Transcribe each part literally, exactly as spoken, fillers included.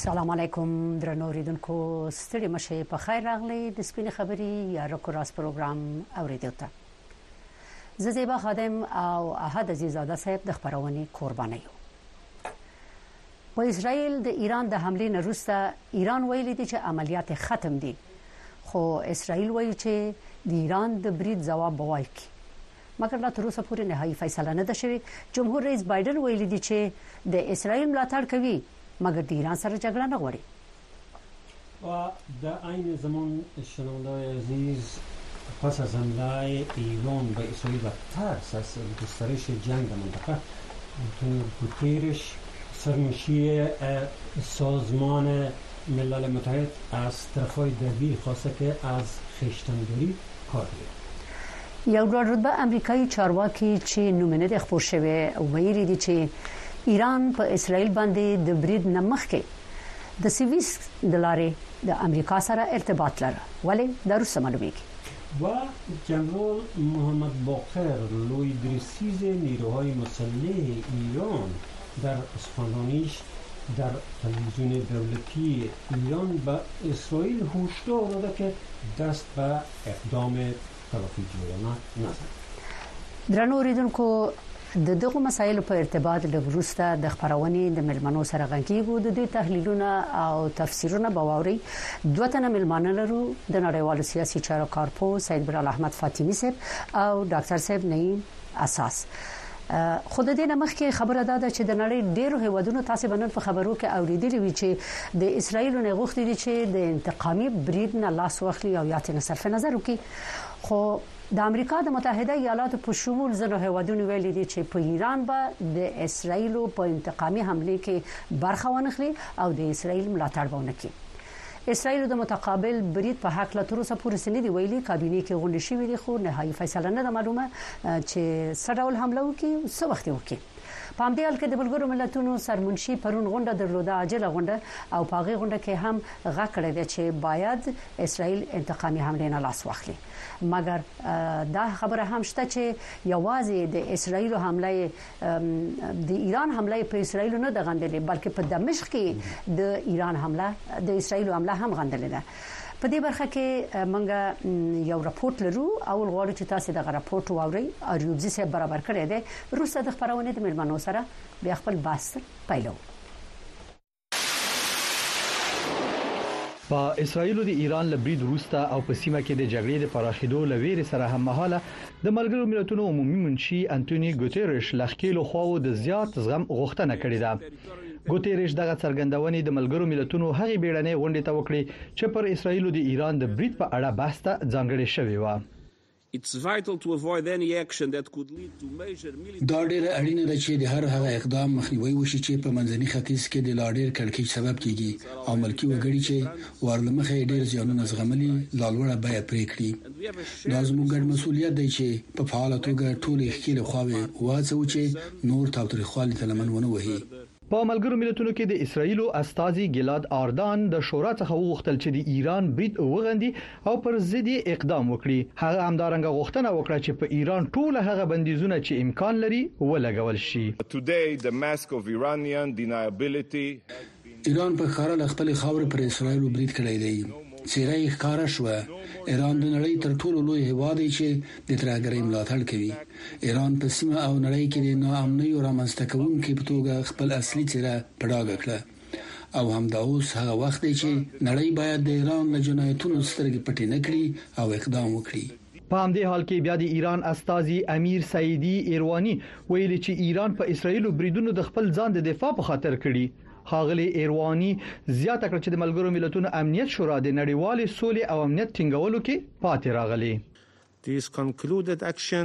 السلام علیکم درنو اوریدونکو ستړي مشه په خیر راغلی د سپینې خبري یا رکوراس پروګرام اوریدو ته زیبا خادم او احد عزیزاده صاحب د خبرونه قرباني یو په اسرائیل د ایران د حمله نه وروسته ایران ویلي دی چې عملیات ختم دي خو اسرائیل وایي چې د ایران د برید جواب وایي مګر لا تر اوسه پورې نهایي فیصله نه ده شوې جمهور رئیس بایدن ویلي دی چې د اسرائیل ملاتړ کوي مگر د ایران سره جګړه نه غواړي و در عین زمان شنونده‌های عزیز پس از حمله ایران به اسرائیل و ترس از گسترش جنگ در منطقه انتونیو گوترش سرمنشی سازمان ملل متحد از طرفای درگیر خواسته که از خویشتن‌داری کار کنند یو ډول رتبه امریکایي چارواکي چې نومونه د خبر شوی ویلي دي چې ایران په اسرائیل باندې د برید نمخ کې د سویس د لارې د امریکا سره ارتباط لري ولی د روس معلومیږي و جنرال محمد باقر لوی درسیز نیروهای مسلح ایران در سخنرانیش در تلویزیون دولتی ایران به اسرائیل هشدار داده که دست به اقدام تلافی جویانه نزند درنو اوریدونکو د دغه مسایلو په ارتباط له وروسته د خبرونې د ملمنو سره غږیږو د دوی تحلیلونه او تفسیرونه بواوري دوه تنه ملمانه لرو د نړیوالو سیاسي چارو کارپو سید برال احمد فاطمی صاحب او ډاکټر صاحب نعیم اساس خود دې نه مخکې خبره ده چې د نړۍ ډیرو هیوادونو تاسو باندې په خبرو کې اوریدلې وی چې د اسرایل نه غوښتي دي چې د انتقامي برید نه لاس واخلي او یا ته صرف نظر وکړي خو د امریکا د متحده ایالاتو په شمول ځینو هیوادونو ویلي دي چې په ایران به د اسرایل په انتقامي حمله کې برخه ونخلي او د اسرایل ملاتړ ونه کوي اسرائیل د متقابل برید په حق لا تر اوسه پورې سندې ویلي کابینه کې غونډه شوې دي خو نهایي فیصله نه ده معلومه چې څه ډول حمله وکړي څه وخت وکړي په همدې حال کې د بلګرو ملتونو سرمنشي پرون غونډه درلوده عاجله غونډه او په هغه غونډه کې هم غږ کړی دی چې باید اسرائیل انتقامي حمله نه لاس واخلي مګر دا خبره هم شته چې یوازې د اسرائیل حمله د ایران حمله په اسرائیل نه د غندلې بلکې په دمشق کې د ایران حمله د اسرائیل حمله هم غندلې ده په دې برخه کې منګه یو راپورټ لرو او غواړو چې تاسو دغه راپورټ واورئ اریوبزي سره برابر کړی دی روسه د خبرونه د ملمنو سره بیا خپل بحث پیلو په اسرائیل او د ایران لبرید روسته او په سیمه کې د جګړې د پراخېدو لویر سره هم مهاله د ملګرو ملتونو عمومي منشي انټونی ګوتيريش لخکېلو خو د زیات زغم غوښتنه کړې ده ګوتيريش دغه څرګندونې د ملګرو ملتونو هغې بیړنۍ غونډې ته وکړې چې پر اسرائیل او د ایران د برید په اړه بحث ته ځانګړې شوې و It's vital to avoid any action that could lead to major military دا ډېر اړینه ده چې د هر هغه اقدام مخنیوي وشي چې په منځني ختیځ کې د لاډیر کړکېچ سبب کیږي او ملکی وګړي چې ورلمخه ډېر زیانونه زغملي لالوړه بیا پرې کړی دا زموږ ګډ مسولیت دی چې په فعال توګه ټول ښکېل خواوې واڅو چې نور تاوتریخوالي ته لمن ونه وهي په ملګرو ملتونو کې د اسرائیل استازي ګلاد آردان د شورا څخه وغوښتل چې د ایران برید وغندي او پر ضد اقدام وکړي هغه همدارنګه غوښتنه وکړه چې په ایران ټول هغه بندیزونه چې امکان لري ولګول شي Today the mask of Iranian deniability ایران په خارل خپل خاور پر اسرائیل برید کړی دی چیرې ښکارا شو ایران د نړۍ تر ټولو لوی هیواد دی چې د ترهګرۍ ملاتړ کوي ایران په سیمه او نړۍ کې د ناامنۍ او رامنځته کوونکو په توګه خپل اصلي څیره پړاګه کړه او همدا اوس هغه وخت دی چې نړۍ باید د ایران له جنایتونو سترګې پټې نه کړي او اقدام وکړي په همدې حال کې بیا د ایران استازي امیر سعیدی ایروانی ویلي چې ایران په اسرائیل بریدونو د خپل ځان د دفاع په خاطر کړي خاغلی ایروانی زیاته کړ چې د ملګرو ملتونو امنیت شورا د نړیوالې سولې او امنیت ټینګولو کې پاتې راغلی This concluded action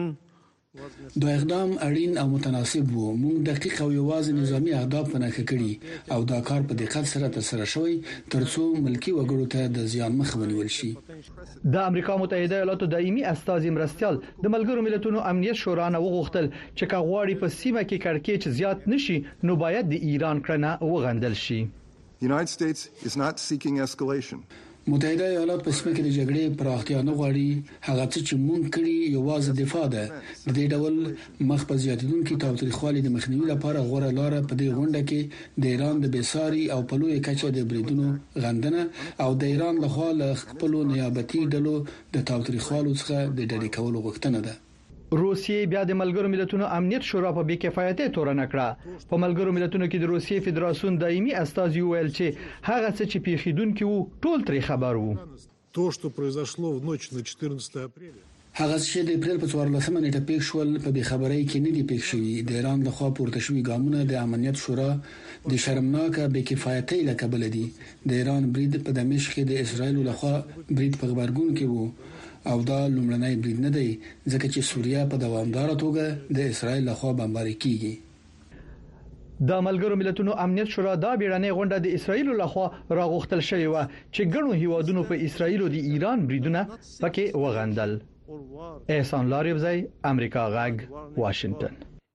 دا اقدام اړین او متناسب وو موږ دقیق او یوازې نظامی اهداف نه کړی او دا کار په دقت سره ترسره شوی ترڅو ملکی وګړو ته د زیان مخه ونیول شي د امریکا متحده ایالاتو دایمي استازي مرستيال د ملګرو ملتونو امنیت شورا نه وغوښتل چې کاغواړي په سیمه کې کړکېچ زیات نشي نو باید د ایران کړنه وغندل شي The United States is not seeking escalation. متحده ایالات په سیمه کې د جګړې پراختیا نه غواړي. هغه څه چې مونږ کړی یوازې دفاع ده. د دې ډول مخ په زیاتیدونکو تاوتریخوالي د مخنیوي لپاره غوړه لار په دې غونډه کې د ایران د بیساري او په لوی کچه د بریدونو غندنه او د ایران لخوا له خپل نیابتي ډلو د تاوتریخوالو څخه د ډډې کولو غوښتنه ده. روسیې بیا د ملګرو ملتونو امنیت شورا په بې کفایته تورن کړه. په ملګرو ملتونو کې د روسیې فدراسیون دایمي استازي ویل چې هغه څه چې پیښیدونکو وو ټول ترې خبر وو. То, что произошло в ночь на четырнадцатое апреля. هغه چې د اپریل په څوارلسمه نیټه پیښ شول په بې خبرۍ کې نه دی پیښ شوی. د ایران لخوا پورته شوی ګامونه د امنیت شورا د شرمناکه بې کفایتۍ له کبله دي. د ایران برید په دمشق کې د اسرایل لخوا برید په خبرګون کې وو او دا لومړنی برید نه دی ځکه چې سوریه په دوامدار توګه د اسرایل لخوا بمباري کیږي. د ملګرو ملتونو امنیت شورا دا بیړنۍ غونډه د اسرایل لخوا راغوښتل شوې و چې ګڼو هیوادونو په اسرایل او د ایران بریدونه پکې وغندل. احسان لاریوزی، امریکا غږ، واشنگټن.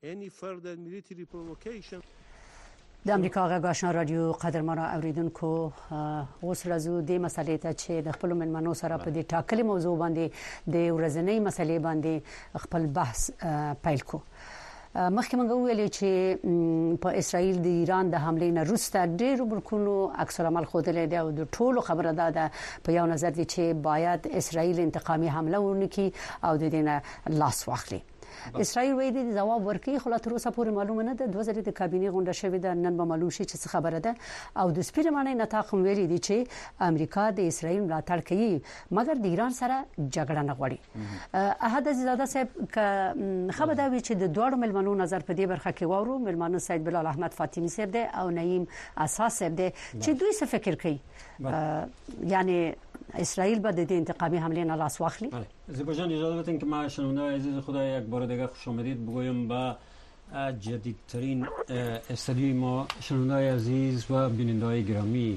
د امریکا غږ آشنا رادیو قدرمن اوریدونکو، اوس راځو د مسلې ته چې د خپل منمنو سره په دې ټاکلي موضوع باندې د ورځنۍ مسلې باندې خپل بحث پیل کو. مخکې موږ ویلې چې په اسرائیل د ایران د حملې نه وروسته ډېر ملکونو عکس العمل خوده دی او د ټولو خبره ده په یو نظر دي چې باید اسرائیل انتقامي حمله ونکړي او د دې نه لاس واخلي. اسرائیل وایي د جواب ورکړي، خو لا تر اوسه پورې معلومه نه ده. دوه ځله د کابینې غونډه شوې ده، نن به معلوم شي چې څه خبره ده. او د سپیرمانې نتاق ویلي دي چې امریکا د اسرائیل ملاتړ کوي مګر د ایران سره جګړه نه غواړي. احد عزیزاده صاحب خبر دا وی چې د دوړو ملمنو نظر په دې برخه کې وورو. ملمنو سید بلال احمد فاطمی صاحب دی او نعیم اساس صاحب دی چې دوی څه فکر کوي، یعنی اسرائیل به د انتقامی حمله نه لاس واخلي. زبجان اجازه بدین که ما شنونده عزیز خدا یک بار دیگه خوش آمدید بگویم به جدیدترین استودیوی ما. شنونده عزیز و بیننده گرامی،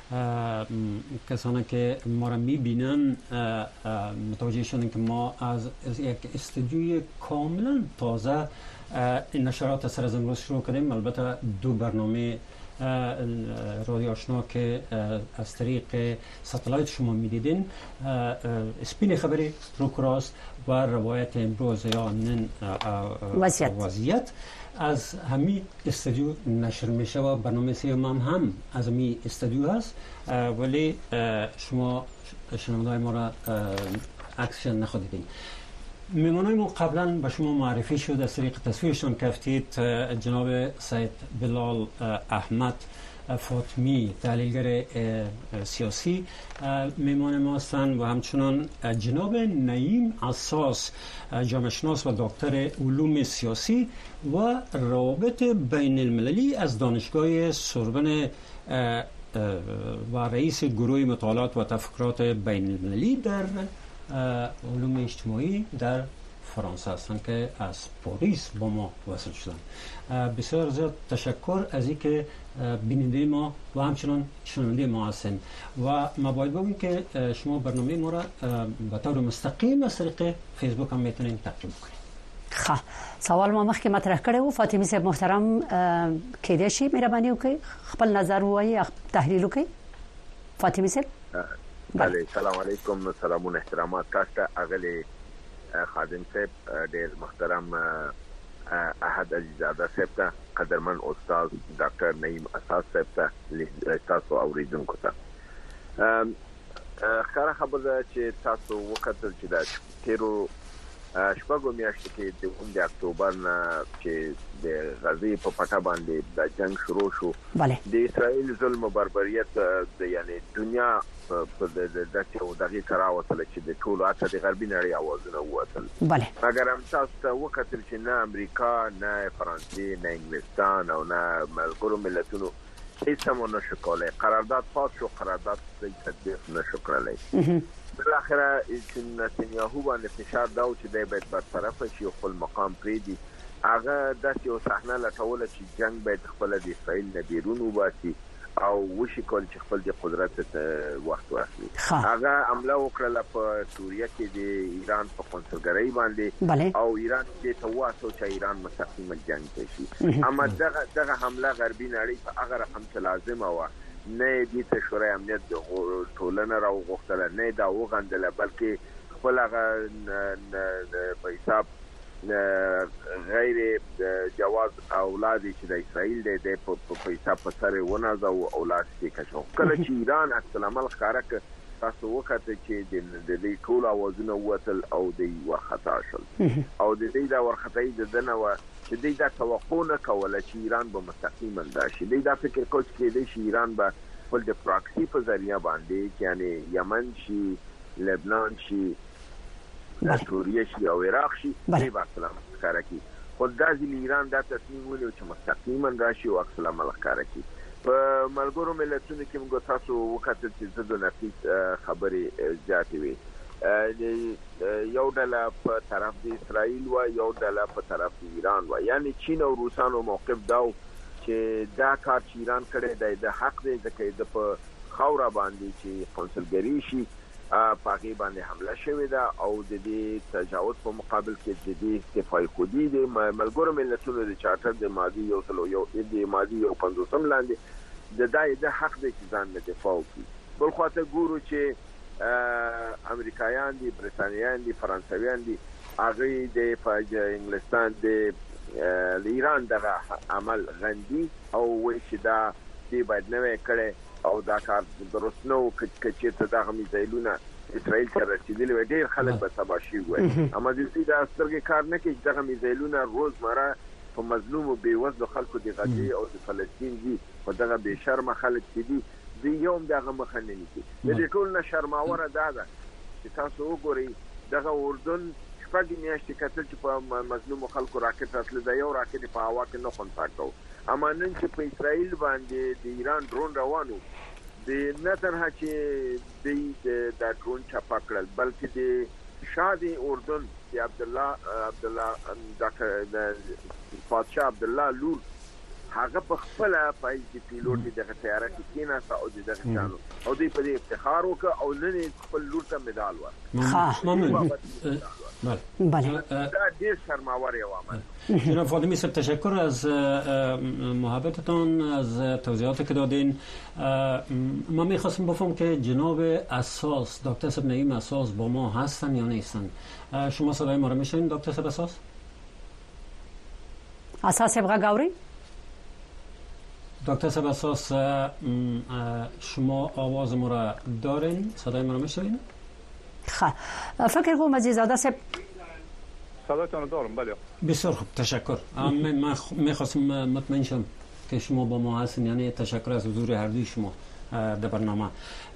کسانی که ما را میبینن متوجه شدن که ما از یک استودیوی کاملا تازه نشرات سر از امروز شروع کردیم. البته دو برنامه رادیو آشنا که از طریق ساتلایت شما میدیدین، اسپین خبری روکراست و روایت امروز یا نن وضعیت. وضعیت از همین استودیو نشر میشه و برنامه سیوم هم, هم از همین استودیو هست، ولی شما شنونده‌های ما را عکسش نخوادیدین. میمانای ما قبلا به شما معرفی شد، از طریق تصویرشان کفتید. جناب سید بلال احمد فاطمی، تحلیلگر سیاسی میمان ما هستند و همچنان جناب نعیم اساس، جامعه شناس و دکتر علوم سیاسی و روابط بین المللی از دانشگاه سوربن و رئیس گروه مطالعات و تفکرات بین المللی در علوم اجتماعی در فرانسه هستند که از پاریس با ما وصل شدند. بسیار زیاد تشکر از اینکه بیننده ما و همچنان شنونده ما هستند و ما باید بگویم که شما برنامه ما را به طور مستقیم از طریق فیسبوک هم میتونید تعقیب کنید. خب سوال ما مخکې مطرح کړی و. فاطمی صاحب محترم، کېدای شي مهرباني وکړئ خپل نظر ووایي، تحلیل وکړئ. فاطمی صاحب. بله، سلام علیکم، سلامون احترامات تاسو ته اغلی خادم صاحب، ډېر محترم احد عزیزاده صاحب ته، قدرمن استاد ډاکټر نعیم اساس صاحب ته، تاسو اوریدونکو ته. خبره خبره چې تاسو وکړل چې د تیرو شپږو میاشتو کې د اووم د اکتوبر نه چې د غزې په پټه باندې د جنگ شروع شو، د اسرائیل ظلم او بربریت د یعنی دنیا په داسې او دغه کراوتل چې د ټولو اته د غربي نړۍ اوازونه ووتل. بله، مګر هم تاسو ته وکتل چې نه امریکا، نه فرانسې، نه انګلستان او نه ملګرو ملتونو هیڅ هم نشو کولای. قرارداد پاس شو، قرارداد تطبیق نشو کولای. بالاخره چې نتنیاهو باندې فشار داو چې دی باید برطرف شي او خپل مقام پریدي. هغه داسې یو صحنه لټوله چې جنگ باید خپل د اسرائیل نه بیرون وباسي او وشي کول چې خپل د قدرت وخت واخلي. هغه حمله وکړه په سوریه کې د ایران په قونسلګرۍ باندې او ایران دې ته واسو چې ایران مستقیم جنگ کوي. اما دغه دغه حمله غربي نړۍ په هغه رقم چې لازم و نه د شورای امنیت ټولنه راوغوښتله نه دا وغندله بلکې خپل هغه په حساب غیر جواز اولاد چې د اسرائیل د په حساب په سره ونازه او اولاد کې کشو کله چې ایران عکس العمل ښکارا تاسو وخت چې د دې ټول اوازونه وتل او د وختا شول او د دې دا ورختای د دنه و چې دې دا توقع نه کوله چې ایران به مستقیما راشي دې دا فکر کوي چې دې شي ایران به خپل د پراکسی په ذریعہ باندې یعنی یمن شي لبنان شي سوریه شي او عراق شي دې باندې ښکارا کی خدای دې ایران دا تصمیم ونیو چې مستقیما راشي او عکس العمل ښکارا کی په ملګرو ملتونو کې موږ تاسو وکړل چې د نفیس خبرې زیاتې وي یو ډله په طرف د اسرائیل و یو ډله په طرف د ایران و یعنی چین او روسانو موقف داو چې دا کار چې ایران کړی دی د حق دی ځکه د په خاور باندې چې قونسلګری شي پاکي باندې حمله شوې ده او د دې تجاوز په مقابل کې د دې استفای خودي د ملګرو ملتونو د چارټر د ماضي یو سلو یو د ماضي یو پنځوسم لاندې د دای د حق د ځان نه دفاع کوي بل خاطر ګورو چې امریکایان دي برتانیان دي فرانسویان دي هغه د انګلستان د ایران دغه عمل غندي او وایي چې دا دی باید نه کړي او دا کار درست نو چې ته دغه میزایلونه اسرائیل ته رسیدلی ډېر خلک به تباشي وي اما د دې د استرګې کار نه کوي دغه میزایلونه روزمره په مظلوم او بیوزلو خلکو د غزې او د فلسطین دي او دغه به شرم خلک دي د یوم دغه مخننی دي د دې ټول نه شرماوره ده ده چې تاسو وګورئ دغه اردن شپږ میاشتې کتل چې په مظلوم خلکو راکټ اصل د یو راکټ په هوا کې نه خونتاکو اما نن چې په اسرائیل باندې د ایران ډرون روانو د نه تنها چې د ډرون چاپا کړل بلکې د شادي اردن د عبد الله عبد الله د پادشاه عبد الله لور هغه په خپل پای د پیلوټ دغه طیاره کې کېناسته او دغه چالو او دوی په دې افتخار وکړ او نن خپل لور ته مډال ورکړ ممنون بله دا ډېر شرماور یو عمل جناب فاطمی صاحب تشکر از محبتتان از توضیحاتی که دادین من می‌خواستم بفهمم که جناب اساس دکتر صاحب نعیم اساس با ما هستن یا نیستن شما صدای ما رو میشنوید دکتر صاحب اساس اساس بغاوری دکتر صاحب اساس شما آواز ما را دارین صدای ما رو میشنوید خب فکر کنم عزیزاده صاحب صدایتان دارم بله بسیار خوب تشکر من میخواستم مطمئن شم که شما با ما هستین یعنی تشکر از حضور هر دوی شما در برنامه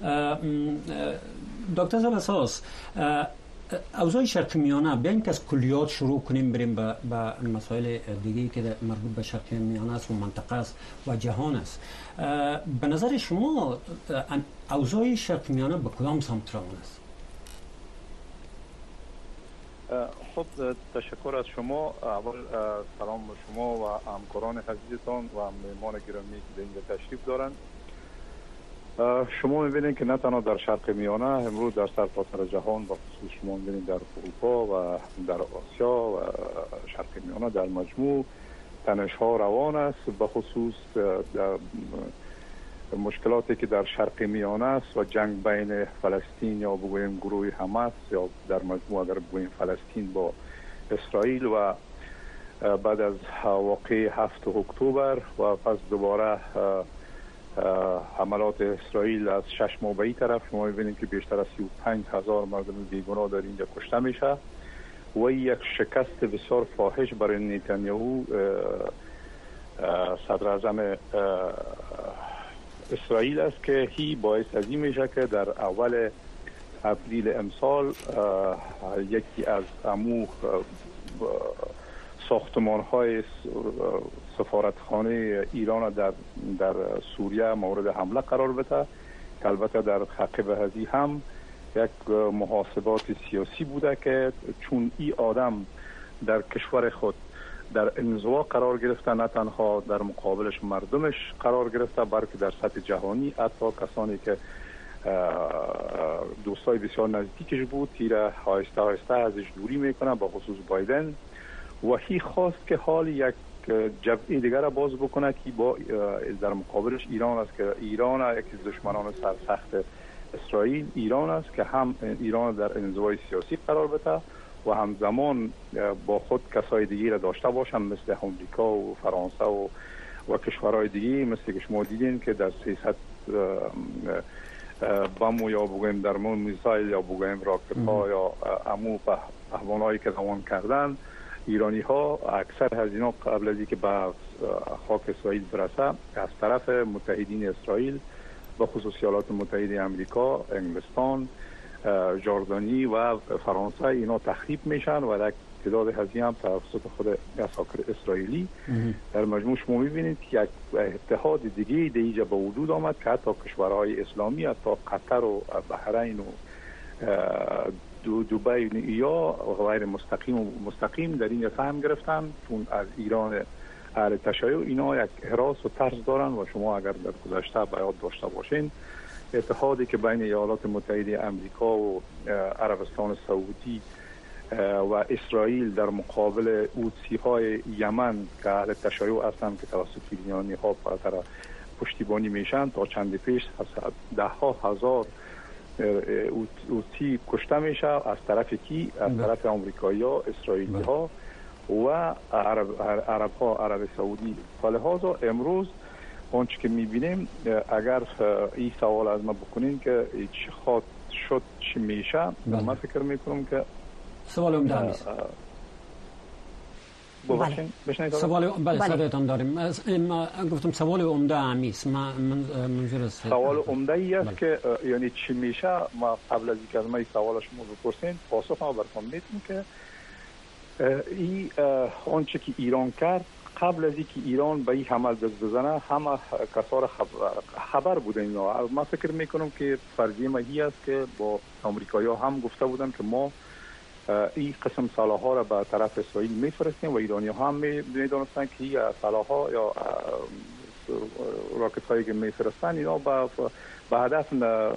دکتر صاحب اساس اوضاع شرق میانه بیاین که از کلیات شروع کنیم بریم به مسائل دیگه‌ای که مربوط به شرق میانه است و منطقه است و جهان است به نظر شما اوضاع شرق میانه به کدام سمت روان است خب تشکر از شما اول سلام به شما و همکاران عزیزتان و مهمان گرامی که در اینجا تشریف دارند شما می‌بینید که نه تنها در شرق میانه امروز در سرتاسر جهان با خصوص شما می‌بینید در اروپا و در آسیا و شرق میانه در مجموع تنش‌ها روان است به خصوص در مشکلاتی که در شرق میانه است و جنگ بین فلسطین یا بگوییم گروه حماس یا در مجموع اگر بگوییم فلسطین با اسرائیل و بعد از واقعه هفتم اکتبر و پس دوباره حملات اسرائیل از شش ماه به این طرف شما می‌بینید که بیشتر از سی و پنج هزار مردم بیگناه در اینجا کشته میشه و یک شکست بسیار فاحش برای نتانیاهو صدر اعظم اسرائیل است که هی باعث از این میشه که در اول اپریل امسال یکی از امو ساختمان‌های سفارتخانه ایران در در سوریه مورد حمله قرار بده که البته در حقیقت هذی هم یک محاسبات سیاسی بوده که چون این آدم در کشور خود در انزوا قرار گرفته نه تنها در مقابلش مردمش قرار گرفته بلکه در سطح جهانی حتی کسانی که دوستای بسیار نزدیکش بود تیره آهسته آهسته ازش دوری میکنه با خصوص بایدن و هی خواست که حال یک یک جبهه دیگر را باز بکنه که با در مقابلش ایران است که ایران یکی از دشمنان سرسخت اسرائیل ایران است که هم ایران در انزوای سیاسی قرار بده و همزمان با خود کسای دیگه را داشته باشن مثل آمریکا و فرانسه و و کشورهای دیگه مثل که شما دیدین که در سیصد بم یا بگویم درمون میزایل یا بگویم راکت ها یا امو پهبانهایی که روان کردن ایرانی ها اکثر از اینا قبل از اینکه به خاک اسرائیل برسه از طرف متحدین اسرائیل به خصوص ایالات متحده آمریکا، انگلستان، جردانی و فرانسه اینا تخریب میشن و در تعداد هزینه هم توسط خود عساکر اسرائیلی. در مجموع شما میبینید که یک اتحاد دیگه دیگه به وجود آمد که حتی کشورهای اسلامی حتی قطر و بحرین و دو دبی یا غیر مستقیم و مستقیم در این سهم گرفتن چون از ایران اهل تشیع اینا یک حراس و ترس دارن و شما اگر در گذشته به یاد داشته باشین اتحادی که بین ایالات متحده آمریکا و عربستان سعودی و اسرائیل در مقابل حوثی های یمن که اهل تشیع هستند که توسط ایرانی ها برطرف پشتیبانی میشن تا چند پیش ده ها هزار حوثی کشته میشه از طرف کی؟ از طرف آمریکایی ها، اسرائیلی ها و عرب, عرب ها عرب سعودی. فلهذا امروز آنچه که میبینیم اگر این سوال از ما بکنین که چه خواهد شد چی میشه من فکر میکنم که سوال عمده است. بله. سوال بله صدایتان داریم. ما گفتم سوال عمده امیست. ما منظور است سوال عمده ای است که یعنی چی میشه. ما قبل از اینکه از ما این سوال شما بپرسین پاسخ ما براتون میدیم که این آنچه که ایران کرد قبل از اینکه ایران به این عمل دست بزنه همه کسا را خبر بوده اینا. ما فکر میکنم که فرضیه ما هی است که با آمریکایی‌ها هم گفته بودن که ما این قسم سلاح‌ها را به طرف اسرائیل میفرستیم و ایرانی‌ها هم میدونستن که این سلاح‌ها یا راکت‌هایی که میفرستن اینا به به هدف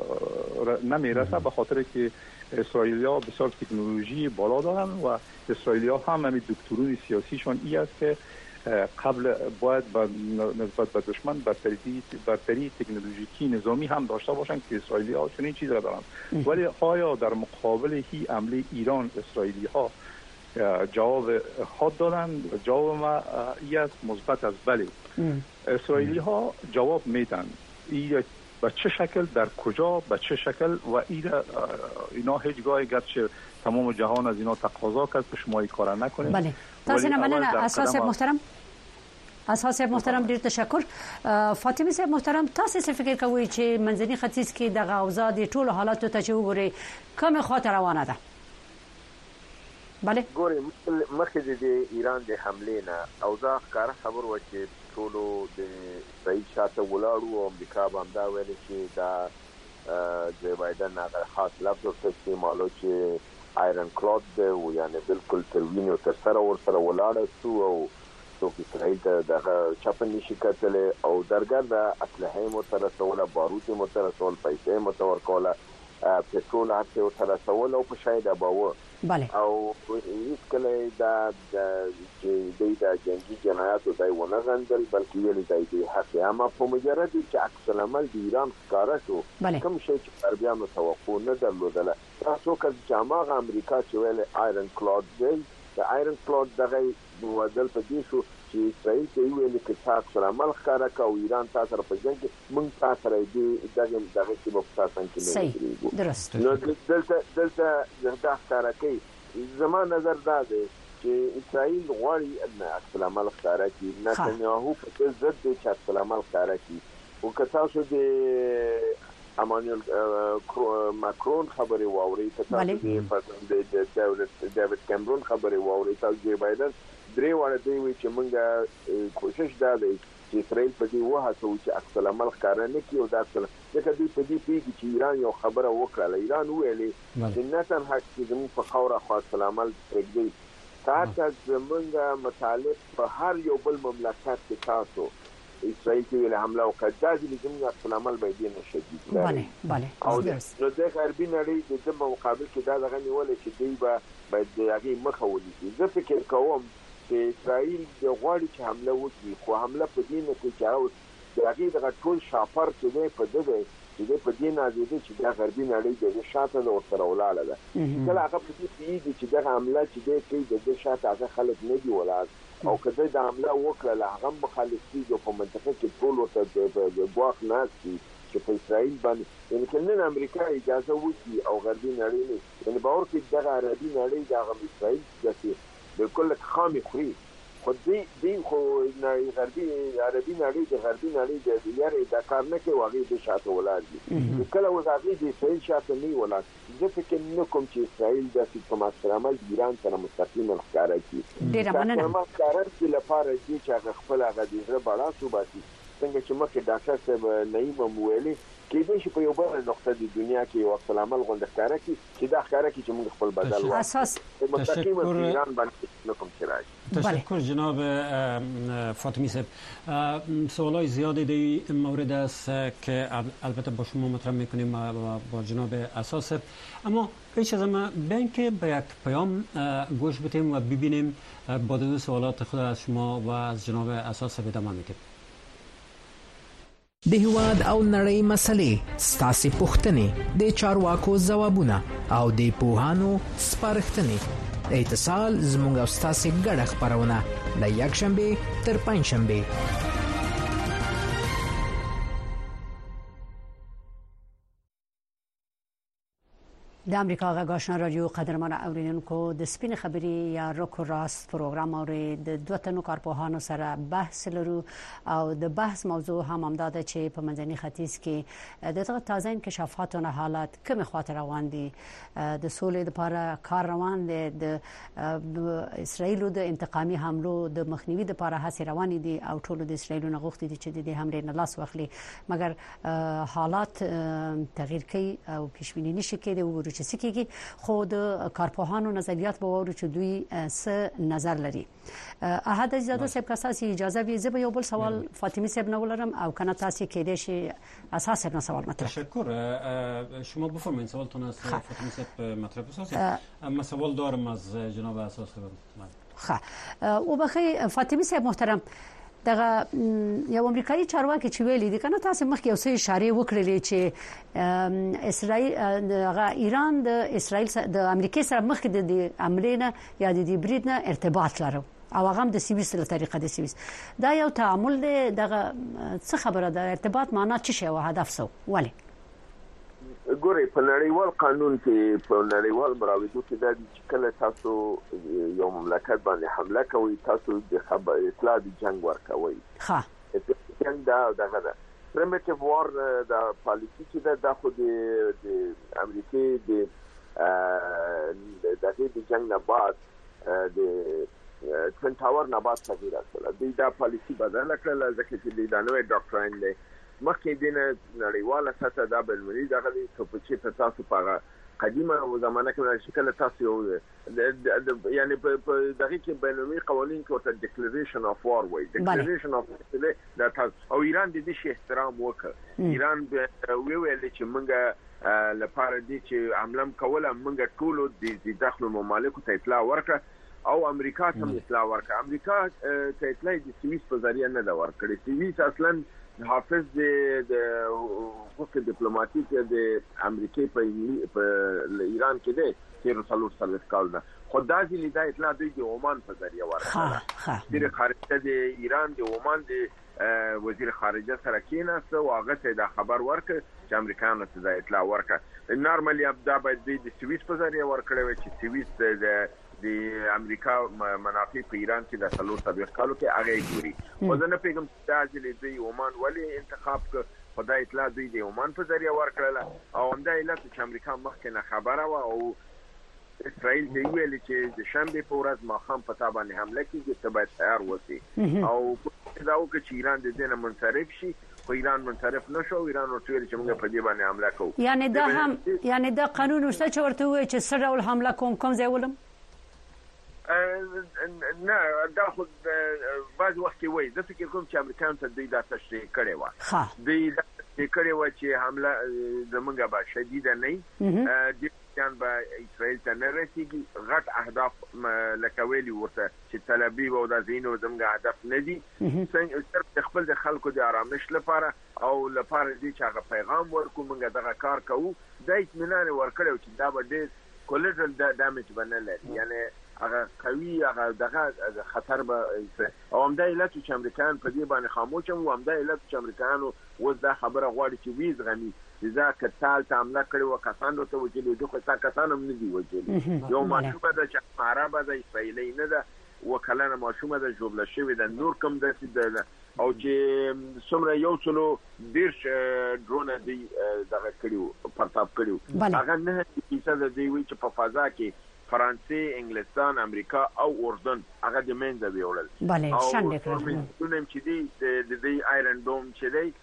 نمیرسه به خاطر که اسرائیلی‌ها بسیار تکنولوژی بالا دارن و اسرائیلی‌ها هم همین دکترون سیاسیشون این است که قبل باید نسبت به دشمن برتری برتری تکنولوژیکی نظامی هم داشته باشن که اسرائیلی ها چنین چیز را دارن. ولی آیا در مقابل هی عمله ایران اسرائیلی ها جواب خود دادن؟ جواب ما این است مثبت است. بله اسرائیلی ها جواب میدن. این به چه شکل، در کجا، به چه شکل و اینا هیچگاه گرچه تمام جهان از اینا تقاضا کرد که شما این کار نکنید. بله تاسو نه مننه. اساس محترم اساس محترم ډیر تشکر. فاطمه صاحب محترم تاسو څه فکر کوئ چې منځني ختیځ کې د غوزا د ټولو حالاتو ته چې وګورئ کومه خاطر روانه ده؟ بله ګورئ مخکې د ایران د حمله نه اوضاع ښکاره خبر و چې ټولو د اسرائیل شاته ولاړو او امریکا به همدا ویل چې دا جو بایدن هغه خاص لفظ استعمالو چې آیرن کلود دی او یعنی بالکل تر وینو تر سره ور سره ولاړ شو او څوک اسرائیل ته دغه چاپن نشي کتل او درګر د اسلحه مو تر رسول بارود مو تر رسول پیسې مو تور کوله پټرول هڅه تر رسول او په شاید اباو بله او هیڅ کله دا چې د جنگي جنایاتو دای ونه غندل بلکې ویل دی د حق عامه په مجرد چې عکس العمل د ایران ښکارا شو کوم شی چې غربیانو توقع نه درلودله تاسو که جامع امریکا چې ویل آیرن کلود دی د آیرن کلود دغه ودل په دې شو چې اسرائیل ته ویل چې تاسو عمل ښکارا کوي ایران تاسو په جنگ کې مونږ تاسو راځي دغه دغه چې په تاسو کې نه کیږي درست نو دلته دلته دا ښکارا کوي. زما نظر دا دی چې اسرائیل غواړي ان عکس العمل ښکارا کوي. نتنیاهو په ضد دی چې عکس العمل ښکارا کوي او که تاسو د امانوئل ماکرون خبري واوري تاسو د ډیوډ کیمرون خبري واوري تاسو د بایدن درې وړه دی چې موږ کوشش دا دی چې اسرائیل په دې وهڅوي چې عکس العمل ښکارا نه کړي او دا څه دغه دوی په دې پیږي چې ایران یو خبره وکړه. ایران ویلي چې نه تنها چې زموږ په خوره خاص العمل پرېږدي تاسو زموږ مطالب په هر یو بل مملکت کې تاسو اسرائیل کې له حمله وکړه دا چې زموږ عکس العمل به دې نه شدید بله بله او نو د غربي نړۍ د دې مقابل کې دا دغه نیول چې دوی به باید هغه مخه ونیسي. زه فکر کوم چې چې اسرائیل د غواړي چې حمله وکړي خو حمله په دې نه کې چې د هغې دغه ټول شاپر چې دی په ده دی چې په دې نازېده چې دا غربي نړۍ د شاته د ورسره ولاړه ده کله هغه په دې پوهېږي چې دغه حمله چې دی کوي د ده شاته هغه خلک نه دي ولاړ او که د حمله وکړله هغه مخالف کېږي په منطقه کې ټول ورته د ګواښ ناست دي چې په اسرائیل باندې یعنې که نن امریکا اجازه وکړي او غربي نړۍ نه یعنې باور کړي دغه عربي نړۍ د هغه اسرائیل داسې بالکل خامې خوري خو دی دی خو غربي عربي نړۍ د غربي نړۍ د یاري د کار نه کوي واغې د شاته ولاړ دي کله وزاغې د اسرائیل شاته نه ولاړ زه فکر نه کوم چې اسرائیل د سیستماتیک عمل ایران سره مستقیم ښکارا کوي ډیره مننه ښکارا چې لپاره چې هغه خپل هغه د زړه بڑا صوباتي څنګه چې مخکې ډاکټر صاحب نعیم مویلي کېدای شي په یو بل نقطه د دنیا کې یو خپل عمل غونډه ښکارا کوي چې دا ښکارا کوي چې موږ خپل بدل وایو اساس مستقیم ایران باندې نه کوم شرایط تشکر جناب فاطمی صاحب سوالای زیادی در مورد است که البته با شما مطرح میکنیم و با جناب اساس صاحب اما پیش از همه بیاین که به یک پیام گوش بدیم و ببینیم با دو سوالات خود از شما و از جناب اساس صاحب ادامه میدیم. د هیواد او نړۍ مسلې ستاسو پوښتنې د چارواکو ځوابونه او د پوهانو سپارښتنې اتصال زموږ او ستاسو ګډه خبرونه د یک شنبه تر پنځ شنبه د امریکا غږ آشنا رادیو قدرمن اوریدونکو د سپین خبري یا روکو راست پروګرام اوري د دوه تنو کارپوهانو سره بحث لرو او د بحث موضوع هم همداده چې په منځني ختیځ کې دغه تازه انکشافاتونه حالات کوم خاطر روان دي د سولې لپاره کار روان دي د اسرایل د انتقامي حملو د مخنیوي لپاره هڅې روان دي او ټول د اسرایل نه غوښتي دي چې د حمله نه لاس واخلي مګر حالات تغییر کوي او پیشبینی نشي کېدی چې سکیږي خو د کارپوهانو نظریات به ووري چې دوی څه نظر لري. احد زیاده صاحب که اساسي اجازه وي زه به یو بل سوال فاطمی صاحب نه ولرم او کنه تاسو کې دې شي اساس نه سوال مطرح. تشکر شما بفرمایید سوالتون از فاطمی صاحب مطرح بسازید. اما سوال دارم از جناب اساس صاحب. خ او بخیر فاطمی صاحب محترم دغه یو امریکایي چارواکي چې ویلي دي کنه تاسو مخکې یو څه اشاره وکړلې چې اسرائیل دغه ایران د اسرائیل د امریکای سره مخکې د امرینا یا د برید نه ارتباط لري او هغه د سویس له طریقه د سویس دا یو تعامل دی دغه څه خبره ده ارتباط معنا څه شی او هدف څه ولی ګوري په نړیوال قانون کې په نړیوال مراودو کې دا چې کله تاسو یو مملکت باندې حمله کوي تاسو د خبر اطلاع د جنگ ورکوي ها جنگ دا دغه ده پرمیټیو وار د پالیسی چې دا د خو د امریکای د د د جنگ نه بعد د twin tower نه بعد تغییر راغلی دا پالیسی بدل کړل ځکه چې د نوې ډاکټرین دی مخکې دینه نړیواله سطح دا بل ملي دغه څه په چې تاسو په قدیمه زمانه کې شکل تاسو یعنی په دغه کې بینالمللي قوانین کې ورته ډیکلریشن اف وار وایي ډیکلریشن اف دا تاسو او ایران د دې احترام وکړ ایران ویل چې موږ لپاره دي چې عملم کوله موږ ټول د داخلو ممالکو ته اطلاع ورکړه او امریکا ته اطلاع ورکړه امریکا ته اطلاع د سویس په ذریعہ نه دا ورکړي سویس اصلا حافظ د حقوق ډیپلوماټیک د امریکای په ایران کې دی چې رسول الله کال نه خدای دې دا اطلاع د عمان په ذریعہ ورکړه وزیر خارجه د ایران د عمان د وزیر خارجه سره کېناست او هغه ته دا خبر ورکړ چې امریکایانو ته دا اطلاع ورکړه نارمالي ابدا باید د سویس په ذریعہ ورکړي چې سویس د د امریکا منافع په ایران کې د څلور سابق کالو کې هغه ګوري خو زه نه پیغام چې د عمان ولی انتخاب ک خدای اطلاع دوی د عمان په ذریعہ ورکړله او همدا علت چې امریکا مخکې نه خبره و او اسرائیل دی ویل چې د شنبه په ورځ ماخام په تابانه حمله کیږي ته باید تیار وسی او دا و چې ایران د دې نه منصرف شي خو ایران منصرف نشو ایران ورته ویل چې موږ په دې باندې حمله کوو یعنی دا هم یعنی دا قانون وشته چې ورته وایي چې سره ول حمله کوم کوم ځای ولم نه دا خو بعض وخت کې وایي د فکر کوم چې امریکایان ته دوی دا تشریح کړي و دوی دا کړي و چې حمله زمونږه به شدیده نه امریکایان به اسرائیل ته نه رسیږي غټ اهداف لکه ویلي ورته چې تل ابیب او د زینو زموږ هدف نه دي څنګه صرف خپل د خلکو د آرامش لپاره او لپاره دي چې هغه پیغام ورکو موږ دغه کار کوو د اطمینان ورکړو چې دا به ډېر کولیټرل ډیمیج باندې لري یعنی هغه قوي هغه دغه خطر به او هم د علت چې امریکایان په دې باندې خاموش وو هم د علت چې امریکایانو اوس دا خبره غواړي چې ویز غني چې کتال ته حمله کړې و کسانو ته وجلې دوه تا کسانو هم نه دی وجلې یو ماشومه د چې عربه د اسرائیلي نه ده وکلانه ماشومه د جوړل شوې د نور کوم د او چې څومره یو څلو ډیر ډرون دی دغه کړیو پرتاب کړیو هغه نه کیسه د دی وی چې په فضا کې فرانسې انګلستان امریکا او اردن هغه د منځ ویول بله شاندې کړو نو چې دی د دې آیرن دوم چې دی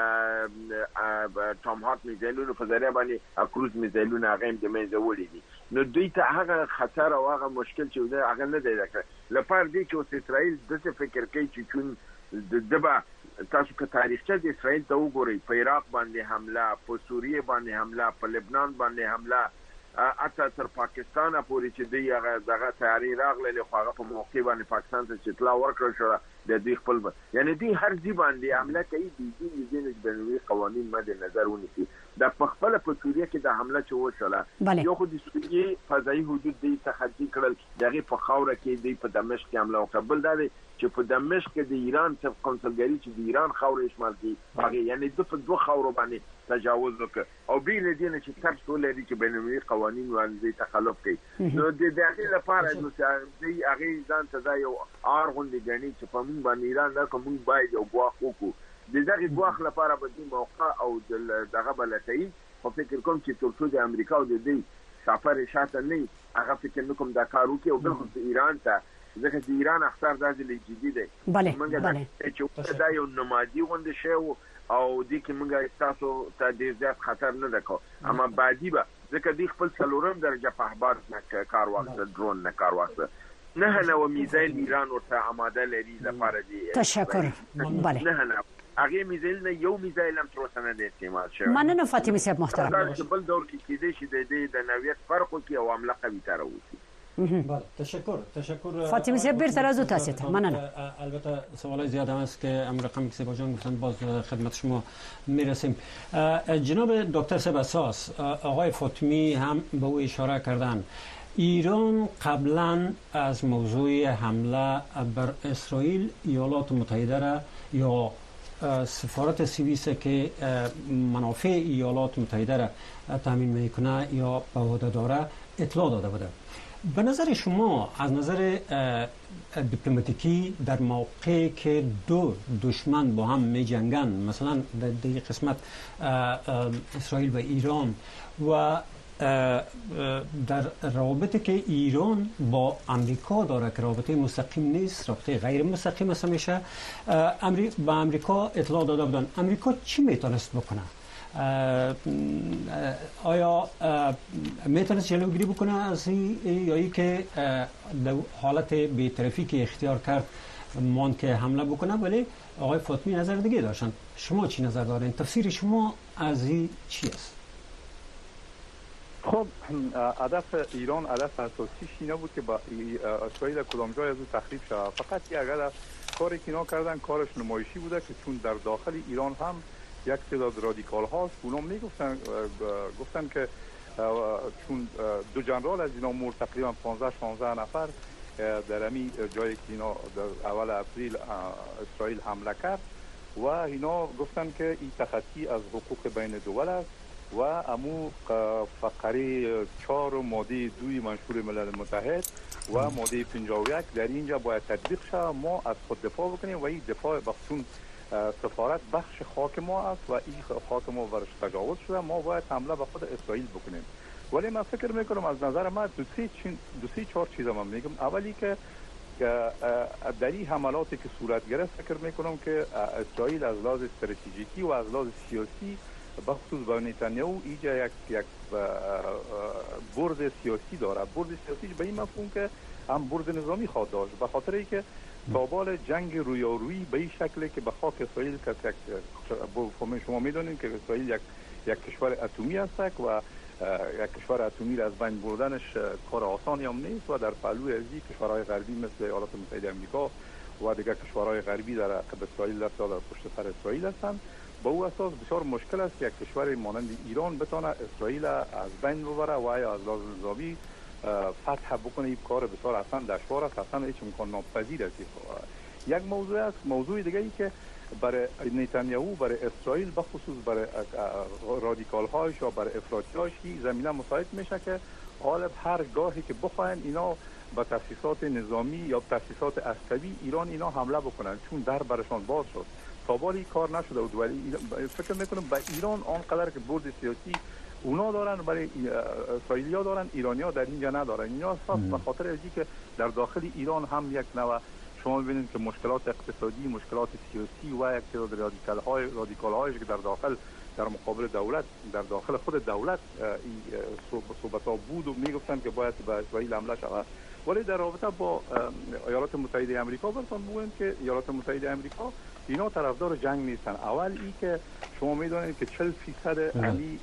ټام هات میزایلونو په ذریعہ باندې اکروز میزایلونو هغه د منځ وړي دي نو دوی ته هغه خطر او هغه مشکل چې دی هغه نه دی راکړي لپاره دی چې اسرائیل د فکر کوي چې چون د دبا تاسو که تاریخچه د اسرائیل ته وګورئ په عراق باندې حمله په سوریه باندې حمله په لبنان باندې حمله اته تر پاکستان پورې چې دی هغه دغه تیاری راغله خو هغه په موقع باندې پاکستان ته چې اطلاع ورکړل شو د دې خپل یعنی دی هر ځی باندې حمله کوي د دې د بینوي قوانين مد نظر ونیسي د خپل په سوریه کې د حمله چې وشوله یو خو د سوریه فضایي حدود دی تخطی کړل دغه په خاوره کې دی په دمشق کې حمله وکړل دا دی چې په دمشق کې د ایران څخه کنسولګری چې د ایران خاورې شمال کې هغه یعنی د په دوه خاورو باندې تجاوز وکړ او بیل دي نه چې تاسو لري چې بینوي قوانين باندې تخلف کوي نو د دغه لپاره نو چې دی هغه ځان ته دا یو ارغوندي غني چې په موږ باندې ایران دا کوم باید یو غواخ وکړو د دغه غواخ لپاره به د موقع او دغه بلتای په فکر کوم چې ترڅو د امریکا او د دې سفر شاته نه هغه فکر نکوم دا کار وکړي او بل ایران ته ځکه چې ایران اختر داسې لجدي دی بله بله چې دا یو نمادي غونډه شو او د کې موږ تاسو ته ډیر زیات خطر نه دکو اما بعدی به ځکه د خپل څلورم درجه په اخبار نه کار واخله درون نه کار واخله نه نه و میزایل ایران ورته آماده لري لپاره دی تشکر بله نه نه هغه میزایل نه یو میزایل هم تر اوسه نه استعمال شوی مننه فاطمه صاحب محترم دا بل دور کې کېدې شي د نویت فرق کې او عمله قوي تر اوسه بله تشکر تشکر فاطمه صاحب بیرته راځو تاسو ته مننه البته سوالای زیاد هم است که ام رقمی که سبا جان گفتن باز خدمت شما میرسیم جناب دکتر سباساس آقای فاطمی هم به او اشاره کردن ایران قبلا از موضوع حمله بر اسرائیل ایالات متحده را یا سفارت سوئیس که منافع ایالات متحده را تامین میکنه یا به عهده داره اطلاع داده بوده به نظر شما از نظر دیپلماتیکی در موقعی که دو دشمن با هم می جنگن مثلا در این قسمت اسرائیل و ایران و در رابطه که ایران با امریکا داره که رابطه مستقیم نیست رابطه غیر مستقیم است میشه با امریکا اطلاع داده بودن امریکا چی میتونست بکنه آیا میتونست جلوگیری بکنه از یا ای که در حالت بی‌طرفی که اختیار کرد مان که حمله بکنه ولی آقای فاطمی نظر دیگه داشتن شما چی نظر دارین تفسیر شما از این چی است خب هدف ایران هدف اساسیش اینا بود که با اسرائیل کدام جای از او تخریب شود فقط یک هدف کاری که اینا کردن کارش نمایشی بوده که چون در داخل ایران هم یک تعداد رادیکال هاست اونا میگفتن گفتن که چون دو جنرال از اینا مرد تقریبا پانزده شانزده نفر در امی جایی که اینا در اول اپریل اسرائیل حمله کرد و اینا گفتن که این تخطی از حقوق بین دول است و امو فقره چهار ماده دوی منشور ملل متحد و ماده پنجاه و یک در اینجا باید تطبیق شود ما از خود دفاع بکنیم و این دفاع بخشون سفارت بخش خاک ما است و این خاک ما ورش تجاوز شده ما باید حمله به خود اسرائیل بکنیم ولی من فکر میکنم از نظر من دو سه دو سه چهار چیز من میگم اولی که در این حملاتی که صورت گرفت فکر میکنم که اسرائیل از لحاظ استراتژیکی و از لحاظ سیاسی بخصوص با نتانیاهو اینجا یک یک برد سیاسی داره برد سیاسی به این مفهوم که هم برد نظامی خواهد داشت به خاطر اینکه تابال جنگ رویارویی به این شکلی که به خاک اسرائیل که شما میدونید که اسرائیل یک یک کشور اتمی است و یک کشور اتمی از بین بردنش کار آسانی هم نیست و در پهلوی ازی کشورهای غربی مثل ایالات متحده آمریکا و دیگر کشورهای غربی در عقب اسرائیل در پشت سر اسرائیل هستند. با او اساس بسیار مشکل است که یک کشور مانند ایران بتونه اسرائیل از بین ببره و یا از لحاظ نظامی فتح بکنه. این کار بسیار اصلا دشوار است، اصلا هیچ امکان ناپذیر است. یک موضوع است. موضوع دیگه ای که برای نتانیاهو، برای اسرائیل بخصوص برای رادیکال هایش و برای افراطیاش زمینه مساعد میشه که غالب هر گاهی که بخواین اینا با تاسیسات نظامی یا تاسیسات عسکری ایران اینا حمله بکنن، چون در برشان باز شد. تا بالی کار نشده بود، ولی فکر میکنم به ایران آنقدر که برد سیاسی اونا دارن برای اسرائیلیا دارن، ایرانیا در اینجا ندارن. اینا اساس به خاطر ازی که در داخل ایران هم یک نوع شما ببینید که مشکلات اقتصادی، مشکلات سیاسی و یک تعداد رادیکال های رادیکال هایی که در داخل در مقابل دولت در داخل خود دولت صحبت ها بود و میگفتن که باید به اسرائیل حمله شود. ولی در رابطه با ایالات متحده آمریکا براتون بگویم که ایالات متحده آمریکا اینا طرفدار جنگ نیستن. اول ای که شما میدونید که چهل درصد علی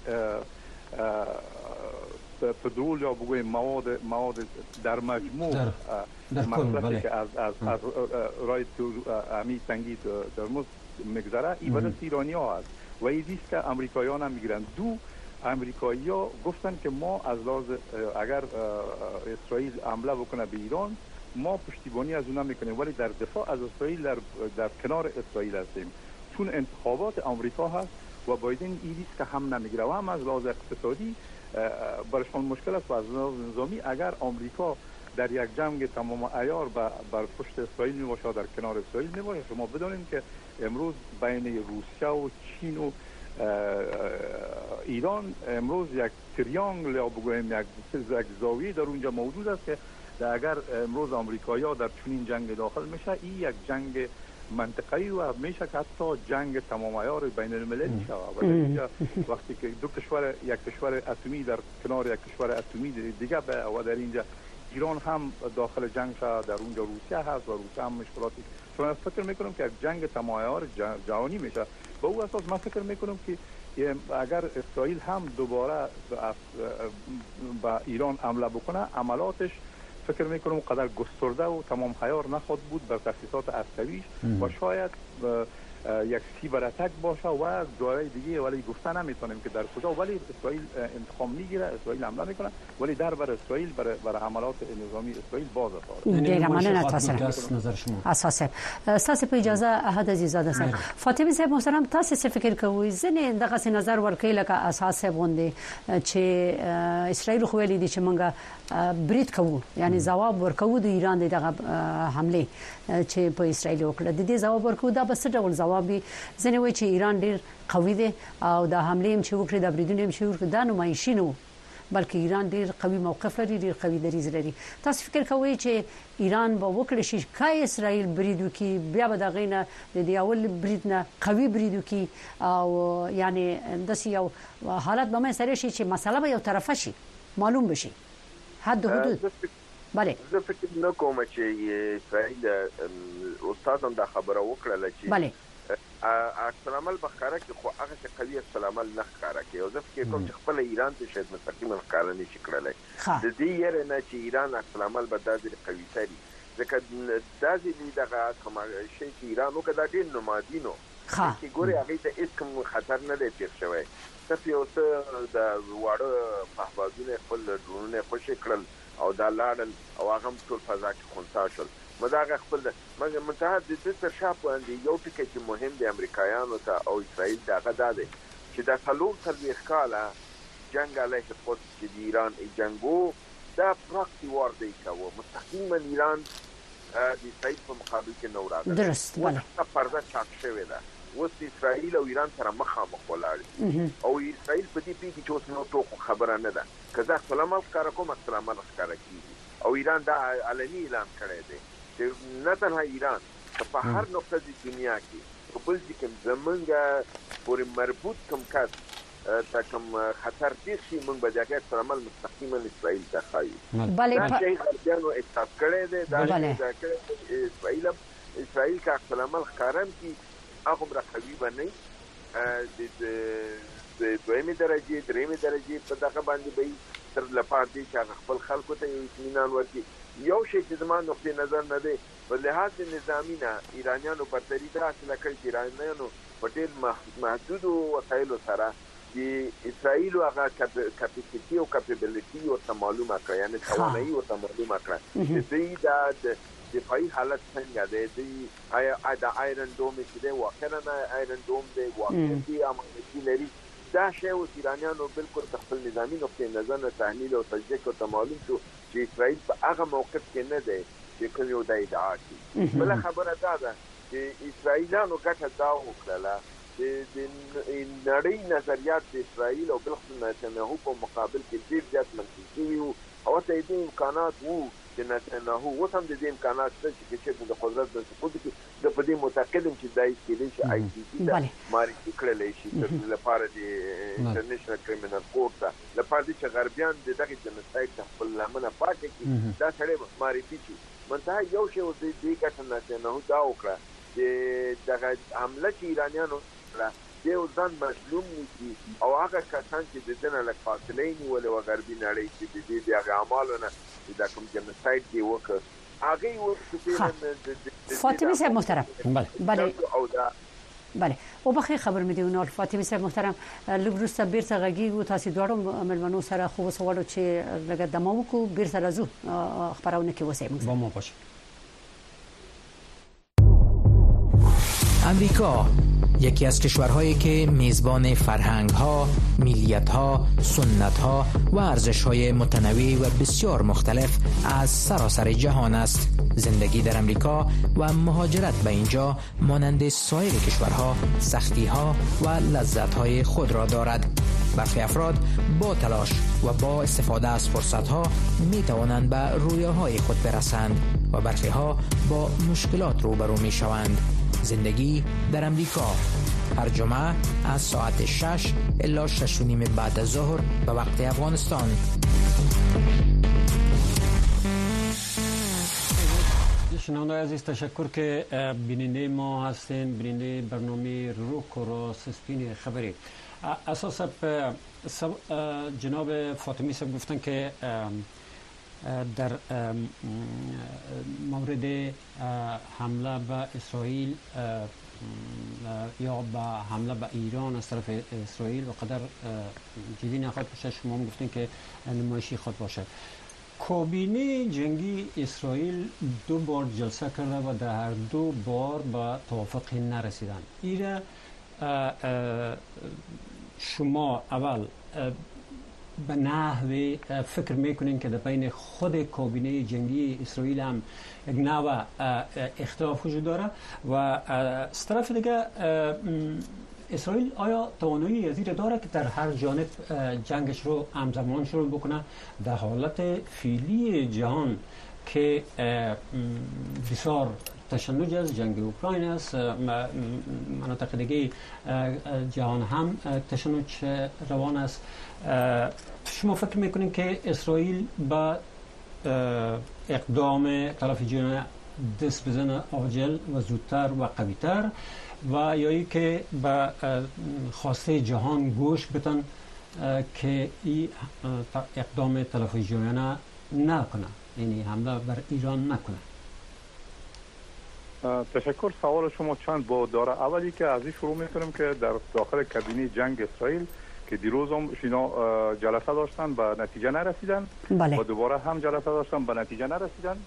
پترول یا بگویم مواد مواد در مجموع در, در مصرفی که از از از رای امی تنگی ترمز مگذره این برای ایرانی ها هست و این دیست که امریکایان هم میگیرن. دو امریکایی ها گفتن که ما از لحاظ اگر اسرائیل حمله بکنه به ایران ما پشتیبانی از اونها میکنیم، ولی در دفاع از اسرائیل در, در کنار اسرائیل هستیم، چون انتخابات آمریکا هست و بایدن این دیست که هم نمیگیره و هم از لحاظ اقتصادی برشان مشکل است. و از لحاظ نظامی اگر آمریکا در یک جنگ تمام عیار بر پشت اسرائیل میباشه در کنار اسرائیل میباشه، شما بدانید که امروز بین روسیه و چین و ایران امروز یک تریانگل یا بگویم یک یک زاویه در اونجا موجود است که اگر امروز آمریکایی‌ها در چنین جنگ داخل میشه این یک جنگ منطقه‌ای و میشه که حتی جنگ تمام عیار بین المللی شود. و وقتی که دو کشور یک کشور اتمی در کنار یک کشور اتمی دیگه و در اینجا ایران هم داخل جنگ شد، در اونجا روسیه هست و روسیه هم مشکلاتی. چون فکر میکنم که یک جنگ تمام عیار جهانی میشه. با او اساس من فکر میکنم که اگر اسرائیل هم دوباره با ایران حمله بکنه عملاتش فکر میکنم قدر گسترده و تمام عیار نخواهد بود بر تاسیسات عسکریش و شاید یک سیبراتک باشه و جای دیگه، ولی گفتن نمیتونیم که در کجا. ولی اسرائیل انتقام میگیره، اسرائیل حمله میکنه، ولی در بر اسرائیل برای بر حملات نظامی اسرائیل باز است. دیگه مننه تاسو نظر شما اساسه تاسو په اجازه احد عزیزاده سره فاطمه صاحب محترم تاسو څه فکر کوئ؟ ځنه دغه نظر ورکړي لکه اساسه باندې چې اسرائیل خو ویلي دي چې موږ برید کوو، یعنی جواب ورکوو د ایران دغه حمله چې په اسرائیل وکړه. د دې جواب ورکوو دا بس ډول جواب ځنه وی چې ایران ډیر قوي دی او د حمله هم چې وکړي د بریدونو هم چې وکړي دا نمایشي نه، بلکې ایران ډیر قوي موقف لري، ډیر قوي دریځ لري. تاسو فکر کوئ چې ایران به وکړي شي کای اسرائیل برید وکړي بیا به دغه نه د اول برید نه قوي برید وکړي او یعنی د یو حالت به مې سره شي چې مسله به یو طرفه شي معلوم بشي حد حدود. بله زه فکر نه کوم چې اسرائیل استاد هم دا خبره وکړه چې بله عکس العمل بخاره کې خو هغه چې قوي عکس العمل نه ښکارا کوي او ځکه کوم چې خپل ایران ته شاید مستقیما ښکارا نه شي کړلای. د دې یره نه چې ایران عکس العمل به داسې قوي تري ځکه داسې دغه کوم شي چې ایران وکړه ډېر نمادینو چې ګوري هغه ته هیڅ کوم خطر نه دی پیښ شوی. صرف یو څه د واړه پهبازونه خپل ډرونونه خوشی کړل او دا لاړل او هغه ټول فضا کې خونسا شول. مداغه خپل مګر متحد د دې تر شا باندې یو ټکی چې مهم دی امریکایانو ته او اسرائیل دغه ده چې د څلور څلوېښت کاله جنگ علیه قدس چې د ایران جنگو دا پراکټي وار دی کوي مستقیما ایران د اسرائیل په مقابل کې نو راغلی. درست بله پرده چاپ شوی ده. اوس اسرائیل او ایران سره مخامخ ولاړ او اسرائیل په دې پیږي چې اوس نو ټوکو خبره نه ده که زه سلام ښکاره کوم سلام ښکاره کیږي او ایران دا علني اعلان کړی دی چې نه تنها ایران په هر نقطه د دنیا کې په بل ځای کې زمونږ پورې مربوط کوم کس تا کوم خطر پیښ شي موږ به دغه سلام مستقیما اسرائیل ته خایو. بله دا شی غربیانو احساس کړی دی دا اسرائیل اسرائیل کا سلام ښکارم کی هغه مرخوي باندې د دویمه درجه درېمه درجه په دغه باندې به تر لپاره دي چې خپل خلکو ته یو اطمینان ورکړي. یو شی چې زموږ نقطه نظر نه دی په لحاظ نظامی نه ایرانیانو په طریقه اصله کړی چې ایرانیانو په ډېر محدود وسایلو سره د اسرائیل هغه کپاسټي او کیپابیلیټي او معلومه کړه، یعنی توانایي او معلومه کړه چې دوی د دفاعي حالت څنګه دی، دوی آیا د آیرن دوم چې دی واقعا آیرن دوم دی واقعا دی امنیتي لري. دا شی او ایرانیانو بالکل خپل نظامی نقطه نظر نه تحلیل او تجزیه کو ته معلوم شو چې اسرائیل په هغه موقف کې نه دی چې کوم یو د ادعا کوي. بل خبره دا ده چې اسرائیلانو ګټه دا وکړه چې د نړۍ نظریات د اسرائیل او بلخصوص نتنیاهو په مقابل کې ډیر زیات منفي شوي وو او ته دې امکانات وو چې نتنیاهو اوس هم د دې امکانات شته چې د قدرت د سقوط کې د په دې معتقدم چې دای کېدای شي آی سی سی ته معرفي کړل شي د لپاره د انټرنیشنل کریمینل کورټ ته لپاره چې غربیان د دغه جنسایت خپل لمنه پاکه کړي دا سره معرفي شي. منتها یو شی د دې ګټه نتنیاهو دا وکړه چې دغه حمله چې ایرانیانو دیو ځان مظلوم نشي او هغه کسان چې د دنه لک فاصله نیول او غربي نړۍ چې د دې د اعمالونه د کوم جنسایت دی وکړ هغه یو فاطمه صاحب محترم بله او دا بله او بخیر خبر میدونم فاطمه صاحب محترم لګروسته بیرته غږیږي تاسو دواړو ملمنو سره خو وسوالو چې لګا دمو کو بیرته راځو خبرونه کې وسه با ما باشه. امریکا یکی از کشورهایی که میزبان فرهنگ‌ها، ملیت‌ها، سنت‌ها و ارزش‌های متنوع و بسیار مختلف از سراسر جهان است. زندگی در امریکا و مهاجرت به اینجا مانند سایر کشورها سختی‌ها و لذت‌های خود را دارد. برخی افراد با تلاش و با استفاده از فرصت‌ها می‌توانند به رویاهای خود برسند و برخی‌ها با مشکلات روبرو می‌شوند. زندگی در امریکا هر جمعه از ساعت شش الی شش و نیم بعد از ظهر به وقت افغانستان. شنونده عزیز تشکر که بیننده ما هستین، بیننده برنامه روک و راست سپین خبری. اساسا جناب فاطمی صاحب گفتن که در مورد حمله به اسرائیل یا به حمله به ایران از طرف اسرائیل و قدر جدی نخواهد باشه. شما هم گفتین که نمایشی خود باشه. کابینه جنگی اسرائیل دو بار جلسه کرده و در هر دو بار به توافق نرسیدن. ایره شما اول به نحوی فکر میکنین که در بین خود کابینه جنگی اسرائیل هم یک نوع اختلاف وجود داره و از طرف دیگه اسرائیل آیا توانایی از این داره که در هر جانب جنگش رو همزمان شروع بکنه در حالت فعلی جهان که بسیار تشنج از جنگ اوکراین است، مناطق دیگه جهان هم تشنج روان است. شما فکر میکنین که اسرائیل با اقدام تلافی جنگ دست بزنه عاجل و زودتر و قویتر و یا ای که با خواسته جهان گوش بتن که این اقدام تلافی جنگ نکنه، یعنی حمله بر ایران نکنه؟ تشکر. سوال شما چند بود داره. اولی که از این شروع میکنیم که در داخل کابینه جنگ اسرائیل که دیروز هم اینا جلسه داشتن به نتیجه نرسیدن بله. و دوباره هم جلسه داشتن به نتیجه نرسیدن.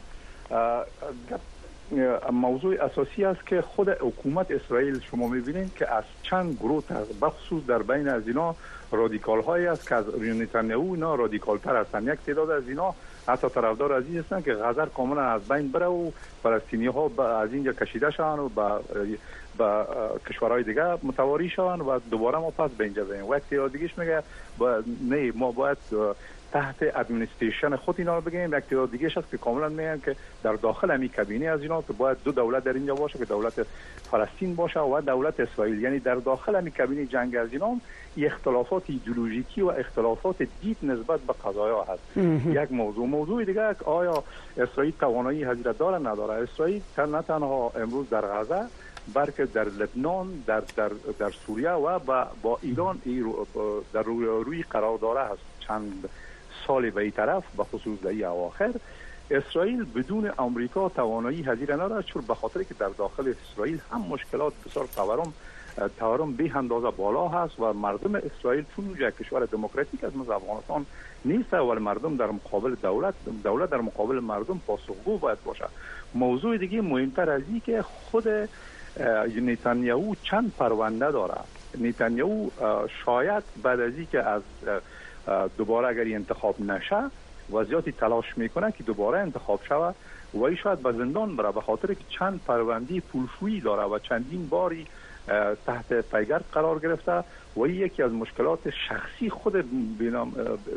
موضوع اساسی است که خود حکومت اسرائیل شما میبینید که از چند گروه بخصوص در بین از اینا رادیکال هایی است که از نتانیاهو اینا رادیکال تر هستند. یک تعداد از اینا حتی طرفدار از این هستند که غزه کاملا از بین بره و فلسطینی ها از اینجا کشیده شوند و با با کشورهای دیگه متواری شوند و دوباره ما پس به اینجا بریم. وقتی دیگهش میگه نه ما باید تحت ادمنستریشن خود اینا رو بگیم. یک تعداد دیگه هست که کاملا میگن که در داخل همین کابینه از اینا که باید دو دولت در اینجا باشه که دولت فلسطین باشه و دولت اسرائیل، یعنی در داخل همین کابینه جنگ از اینا اختلافات ایدئولوژیکی و اختلافات دید نسبت به قضایا هست. یک موضوع موضوع دیگه آیا اسرائیل توانایی هزینه داره نداره؟ اسرائیل نه تنها امروز در غزه بلکه در لبنان، در در در سوریه و با, با ایران در روی روی قرار داره است. چند سال به این طرف به خصوص در این اواخر اسرائیل بدون آمریکا توانایی حذیر نداره، چون به خاطر که در داخل اسرائیل هم مشکلات بسیار تورم تورم به اندازه بالا هست و مردم اسرائیل چون یک کشور دموکراتیک از مثل افغانستان نیست ولی مردم در مقابل دولت دولت در مقابل مردم پاسخگو باید باشه. موضوع دیگه مهمتر از این که خود نتانیاهو چند پرونده داره. نتانیاهو شاید بعد از اینکه از دوباره اگر انتخاب نشه و زیادی تلاش میکنه که دوباره انتخاب شود و ای شاید به زندان بره به خاطر که چند پرونده پولشویی داره و چندین باری تحت پیگرد قرار گرفته و یکی از مشکلات شخصی خود بینام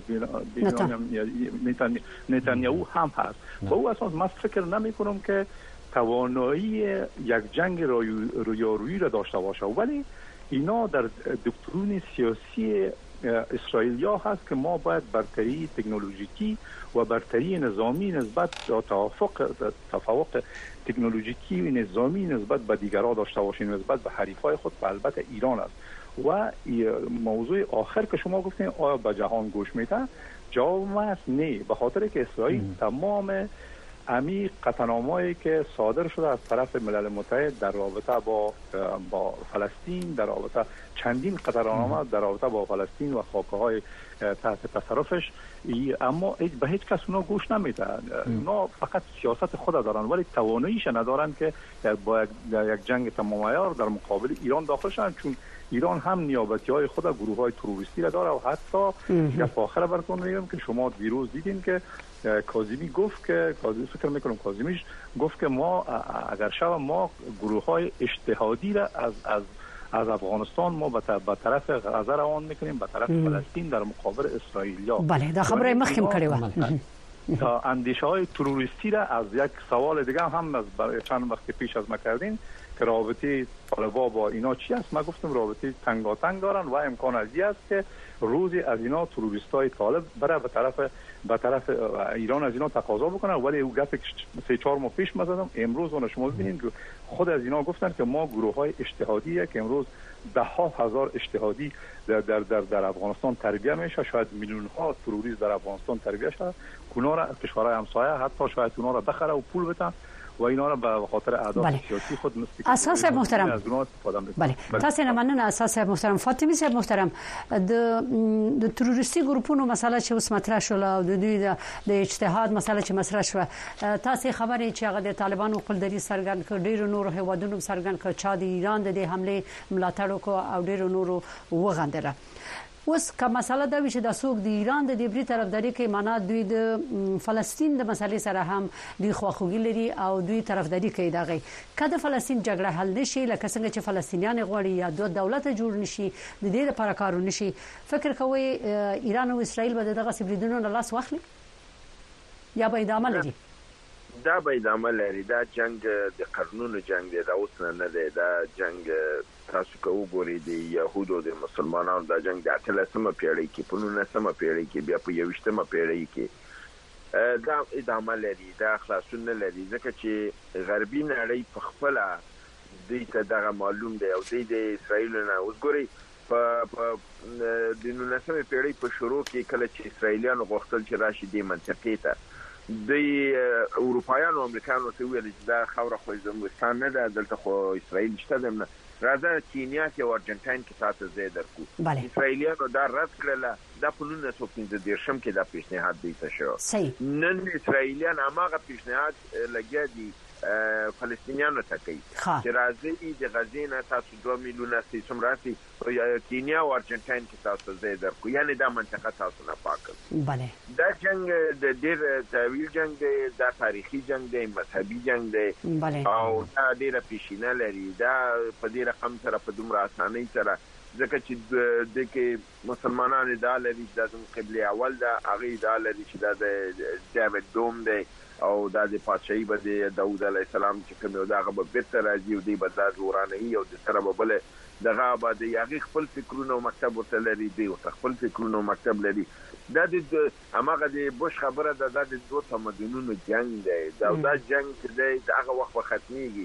نتانیاهو هم هست. با او اساس من فکر نمی کنم که توانایی یک جنگ رویارویی را داشته باشه، ولی اینا در دکترین سیاسی اسرائیلیا هست که ما باید برتری تکنولوژیکی و برتری نظامی نسبت توافق تفاوق تکنولوژیکی و نظامی نسبت به دیگران داشته باشیم، نسبت به حریفای خود و البته ایران است. و موضوع آخر که شما گفتین آیا به جهان گوش میده؟ جواب است نه، به خاطر که اسرائیل تمام امی قطعنامه‌ای که صادر شده از طرف ملل متحد در رابطه با با فلسطین، در رابطه چندین قطعنامه در رابطه با فلسطین و خاک‌های تحت تصرفش، اما به هیچ کس اونا گوش نمیدن. اونا فقط سیاست خود دارن ولی تواناییش ندارن که با یک جنگ تمام عیار در مقابل ایران داخل شن، چون ایران هم نیابتی‌های خود گروه‌های تروریستی را داره و حتی یک آخر براتون میگم که شما دیروز دیدین که کاظمی گفت که کاظمی فکر میکنم کاظمیش گفت که ما اگر شب ما گروه‌های اجتهادی را از از از افغانستان ما به طرف غزه روان میکنیم، به طرف فلسطین در مقابل اسرائیلیا. بله دا خبره مخکم کړی و تا اندیشه های تروریستی را از یک سوال دیگه هم از چند وقت پیش از ما کردین که رابطه طالبا با اینا چی است. ما گفتم رابطه تنگاتنگ دارن و امکان ازی است که روزی از اینا تروریستای طالب بره به طرف به طرف ایران از اینا تقاضا بکنن. ولی او گفت سه چهار ماه پیش مثلا امروز اون شما ببینید که خود از اینا گفتن که ما گروه‌های اجتهادی که امروز ده ها هزار اجتهادی در در در, در افغانستان تربیت میشه، شاید میلیون ها تروریست در افغانستان تربیت شده، اونا را کشورهای همسایه حتی شاید اونا را بخره و پول بدن و اینا را به خاطر اهداف بله. سیاسی خود مستقیم اساس محترم از اونها استفاده میکنن. بله, بله. تاسو نه مننه اساس محترم فاطمی صاحب محترم د د تروریستي ګروپونو مسله چې اوس مطرح شول او د دوی د اجتهاد مسله چې مطرح شو، تاسو خبرې چې هغه د طالبانو خپل دری سرګن ک ډیرو نور هوادونو سرګن ک چا د ایران د حمله ملاتړ کو او ډیرو نورو وغندره. اوس کوم مسله دا چې د سوق د ایران د دبري طرفداري کې معنا دوی د فلسطین د مسلې سره هم دوی خواخوږي لري او دوی طرفداري کوي. دغه کله فلسطین جګړه حل نشي لکه څنګه چې فلسطینیان غواړي یا دوه دولت جوړ نشي د دې لپاره کارونه نشي، فکر کوي ایران او اسرائیل به دغه سبریدونو نه لاس واخلي یا به ادامه لري؟ دا به ادامه لري. دا جنگ د قرنونو جنگ دی، دا اوس نه دی. دا جنگ تاسو که وګورئ د يهودو د مسلمانانو دا جنگ د اتلسمه پیړۍ کې په نولسمه پیړۍ کې بیا په یوویشتمه پیړۍ کې دا ادامه لري، دا خلاصون نه لري، ځکه چې غربي نړۍ په خپل دوی ته دغه معلوم دی او دوی د اسرائیل نه اوس ګورئ په د نولسمه پیړۍ په شروع کې کله چې اسرائیلیانو غوښتل چې راشي د منطقې ته د اروپایانو او امریکایانو ته ویل چې دا خوره خو زموږ نه ده، دلته خو اسرائیل شته ده، راځه کینیا کې او ارجنټاین کې تاسو ځای درکو. اسرائیلیانو دا رد کړل، دا په نولس سوه پنځه دېرشم کې دا پیشنهاد دی ته شو. نن اسرائیلیان هغه پیشنهاد لګیا دي فلسطینیانو ته کوي چې راځي د غزې نه تاسو دوه میلیونه سیسم راسي کینیا او ارجنټاین کې تاسو ځای درکو، یعنی دا منطقه تاسو نه پاکه. بله دا جنگ د ډېر طویل جنگ دی، دا تاریخي جنگ دی، مذهبي جنگ دی او دا ډېره پیشینه لري. دا په دې رقم سره په دومره اسانۍ سره ځکه چې د کې مسلمانانو دا لري چې دا زموږ قبله اول ده، هغه دا لري چې دا د دیوید دوم دی او دا د پادشاهي به د داوود علیه السلام چې کوم یو دغه به بیرته راځي او دی به دا ورانوي او د سره به بل دغه به د هغې خپل فکرونه او مکتب ورته لري، دی ورته خپل فکرونه او مکتب لري. دا د هماغه د بوش خبره ده، دا د دوه تمدنونو جنګ دی. دا دا جنګ چې دی د هغه وخت به ختمېږي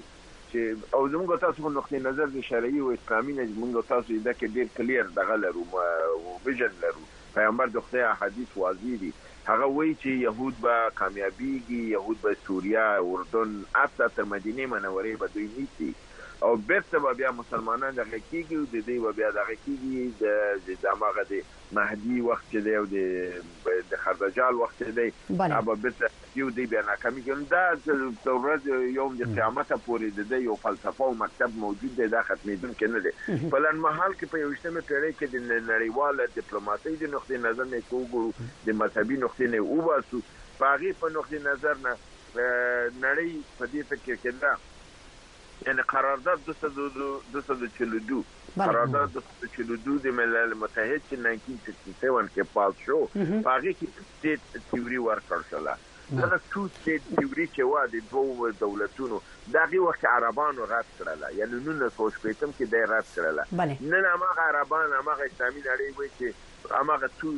چې او زموږ تاسو نقطه نظر د شرعي او اسلامي نه موږ تاسو دا کې ډیر کلیر دغه لرو او ویژن لرو. پیغمبر د خدای حدیث واضح دي، هغه وایي چې يهود به کامیابیږي، يهود به سوریا، اردن، حتی تر مدینه منورې به دوی نیسي او بیرته به بیا مسلمانان دغه کېږي او د دې به بیا دغه کېږي د دماغه د مهدي وخت چې دی او د د خردجال وخت چې دی هغه بیرته یو دی بیا ناکامي کوي. دا د ورځ یوم د قیامت پورې د یو فلسفه او مکتب موجود دی، دا ختمېدونکی نه دی. په لنډمهال کې په یوویشتمه پیړۍ کې د نړیواله ډیپلوماسۍ د نقطې نظر نه وګورو، د مذهبي نقطې نه وباسو، په هغې په نقطې نظر نه نړۍ په دې فکر کې ده یعنی قرارداد دو سد چلو دو قرارداد دو سد چلو دو د ملل متحد چې نایزده سکسټي سیون کې پاس شو، په هغې کې سټیټ تیوري ورکړل شوله. دا ټو سټیټ تیوري چې وه د دوو دولتونو د هغې وخت کې عربانو رد کړله، یعنې نولس سوه شپېتم کې دی رد کړله. نن هماغه عربان هماغه اسلامي نړۍ وایي چې هماغه ټو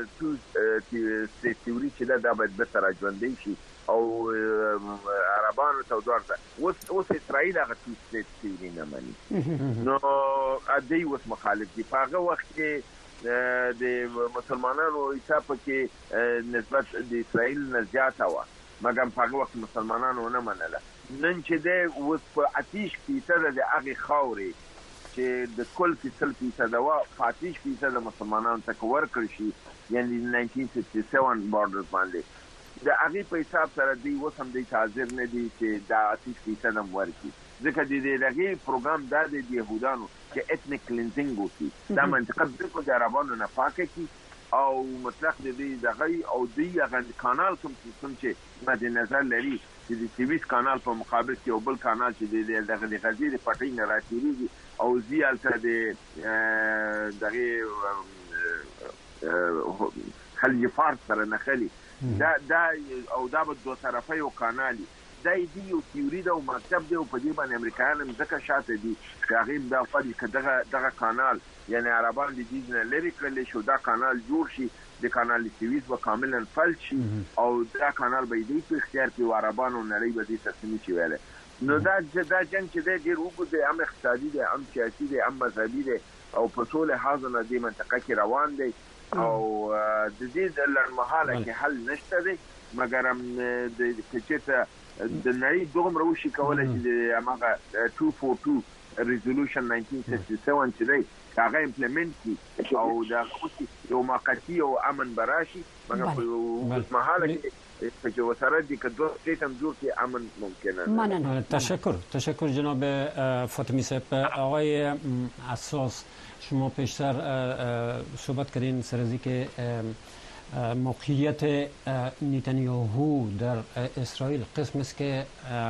سټیټ تیوري چې ده دا باید بېرته راژوندی شي او عربانو ته ورته اوس اوس اسرائیل هغه ټو سټیټ تیوري نه مني، نو دوی اوس مخالف دي. په هغه وخت کې د مسلمانانو حساب کې نسبت د اسرائیل نه زیاته وه، مګر په هغه وخت مسلمانانو نه منله. نن چې دی اوس په اتیش فیصده د هغې خاورې چې د کل کې سل فیصده وه په اتیش فیصده مسلمانانو ته که ورکړل شي، یعنې نایزده سکسټي سیون بارډر باندې د هغې په حساب سره دوی اوس هم دوی ته حاضر نه دي چې دا اتیش فیصد هم ورکړي، ځکه د هغې پروګرام دا دی د یهودانو چې ایتنیک کلینزینګ وکړي، دا منطقه بالکل د عربانو نه پاکه کړي او مطلق د دوی دغه او دوی هغه کانال کوم سیستم چې مد نظر لري چې د سویس کانال په مقابل کې یو بل کانال چې دغه د غزې د پټۍ نه راتېرېږي او ځي هلته د دغې خلیج فارس سره نښلي، دا دا او دا به دو طرفه یو کانالي، دا دی یو تیوري ده او مکتب دی او په دې باندې امریکایان هم ځکه شاته دي چې هغې هم دا غواړي که دغه دغه کانال یعنې عربان د دې نه لرې کړلی شي او دا کانال جوړ شي، د کانال سویس به کاملا فلج شي او دا کانال به یې دوی په اختیار کې و عربانو نړۍ به دې ته څه نشي ویلی. نو دا دا جنګ چې دی ډېر اوږد دی، هم اقتصادي دی، هم سیاسي دی، هم مذهبي دی او په څو لحاظو نه دې منطقه کې روان دی او د دې د لنډمهاله کې حل نشته دی، مګر هم که چېرته د نړۍ دومره وشي کولی چې د هماغه ټو فور ټو ریزولوشن نایزده سکسټي سیون چې دی هغه امپلیمنټ کړي او د هغه یو موقتي او امن به راشي، مګر په اوږدمهاله کې که وسره دي که دو سټیټ هم جوړ کړي امن ممکنه نه. تشکر تشکر جناب فاطمی صاحب. آقای اساس، شما پیشتر صحبت کردین سر از اینکه موقعیت نتانیاهو در اسرائیل قسم است که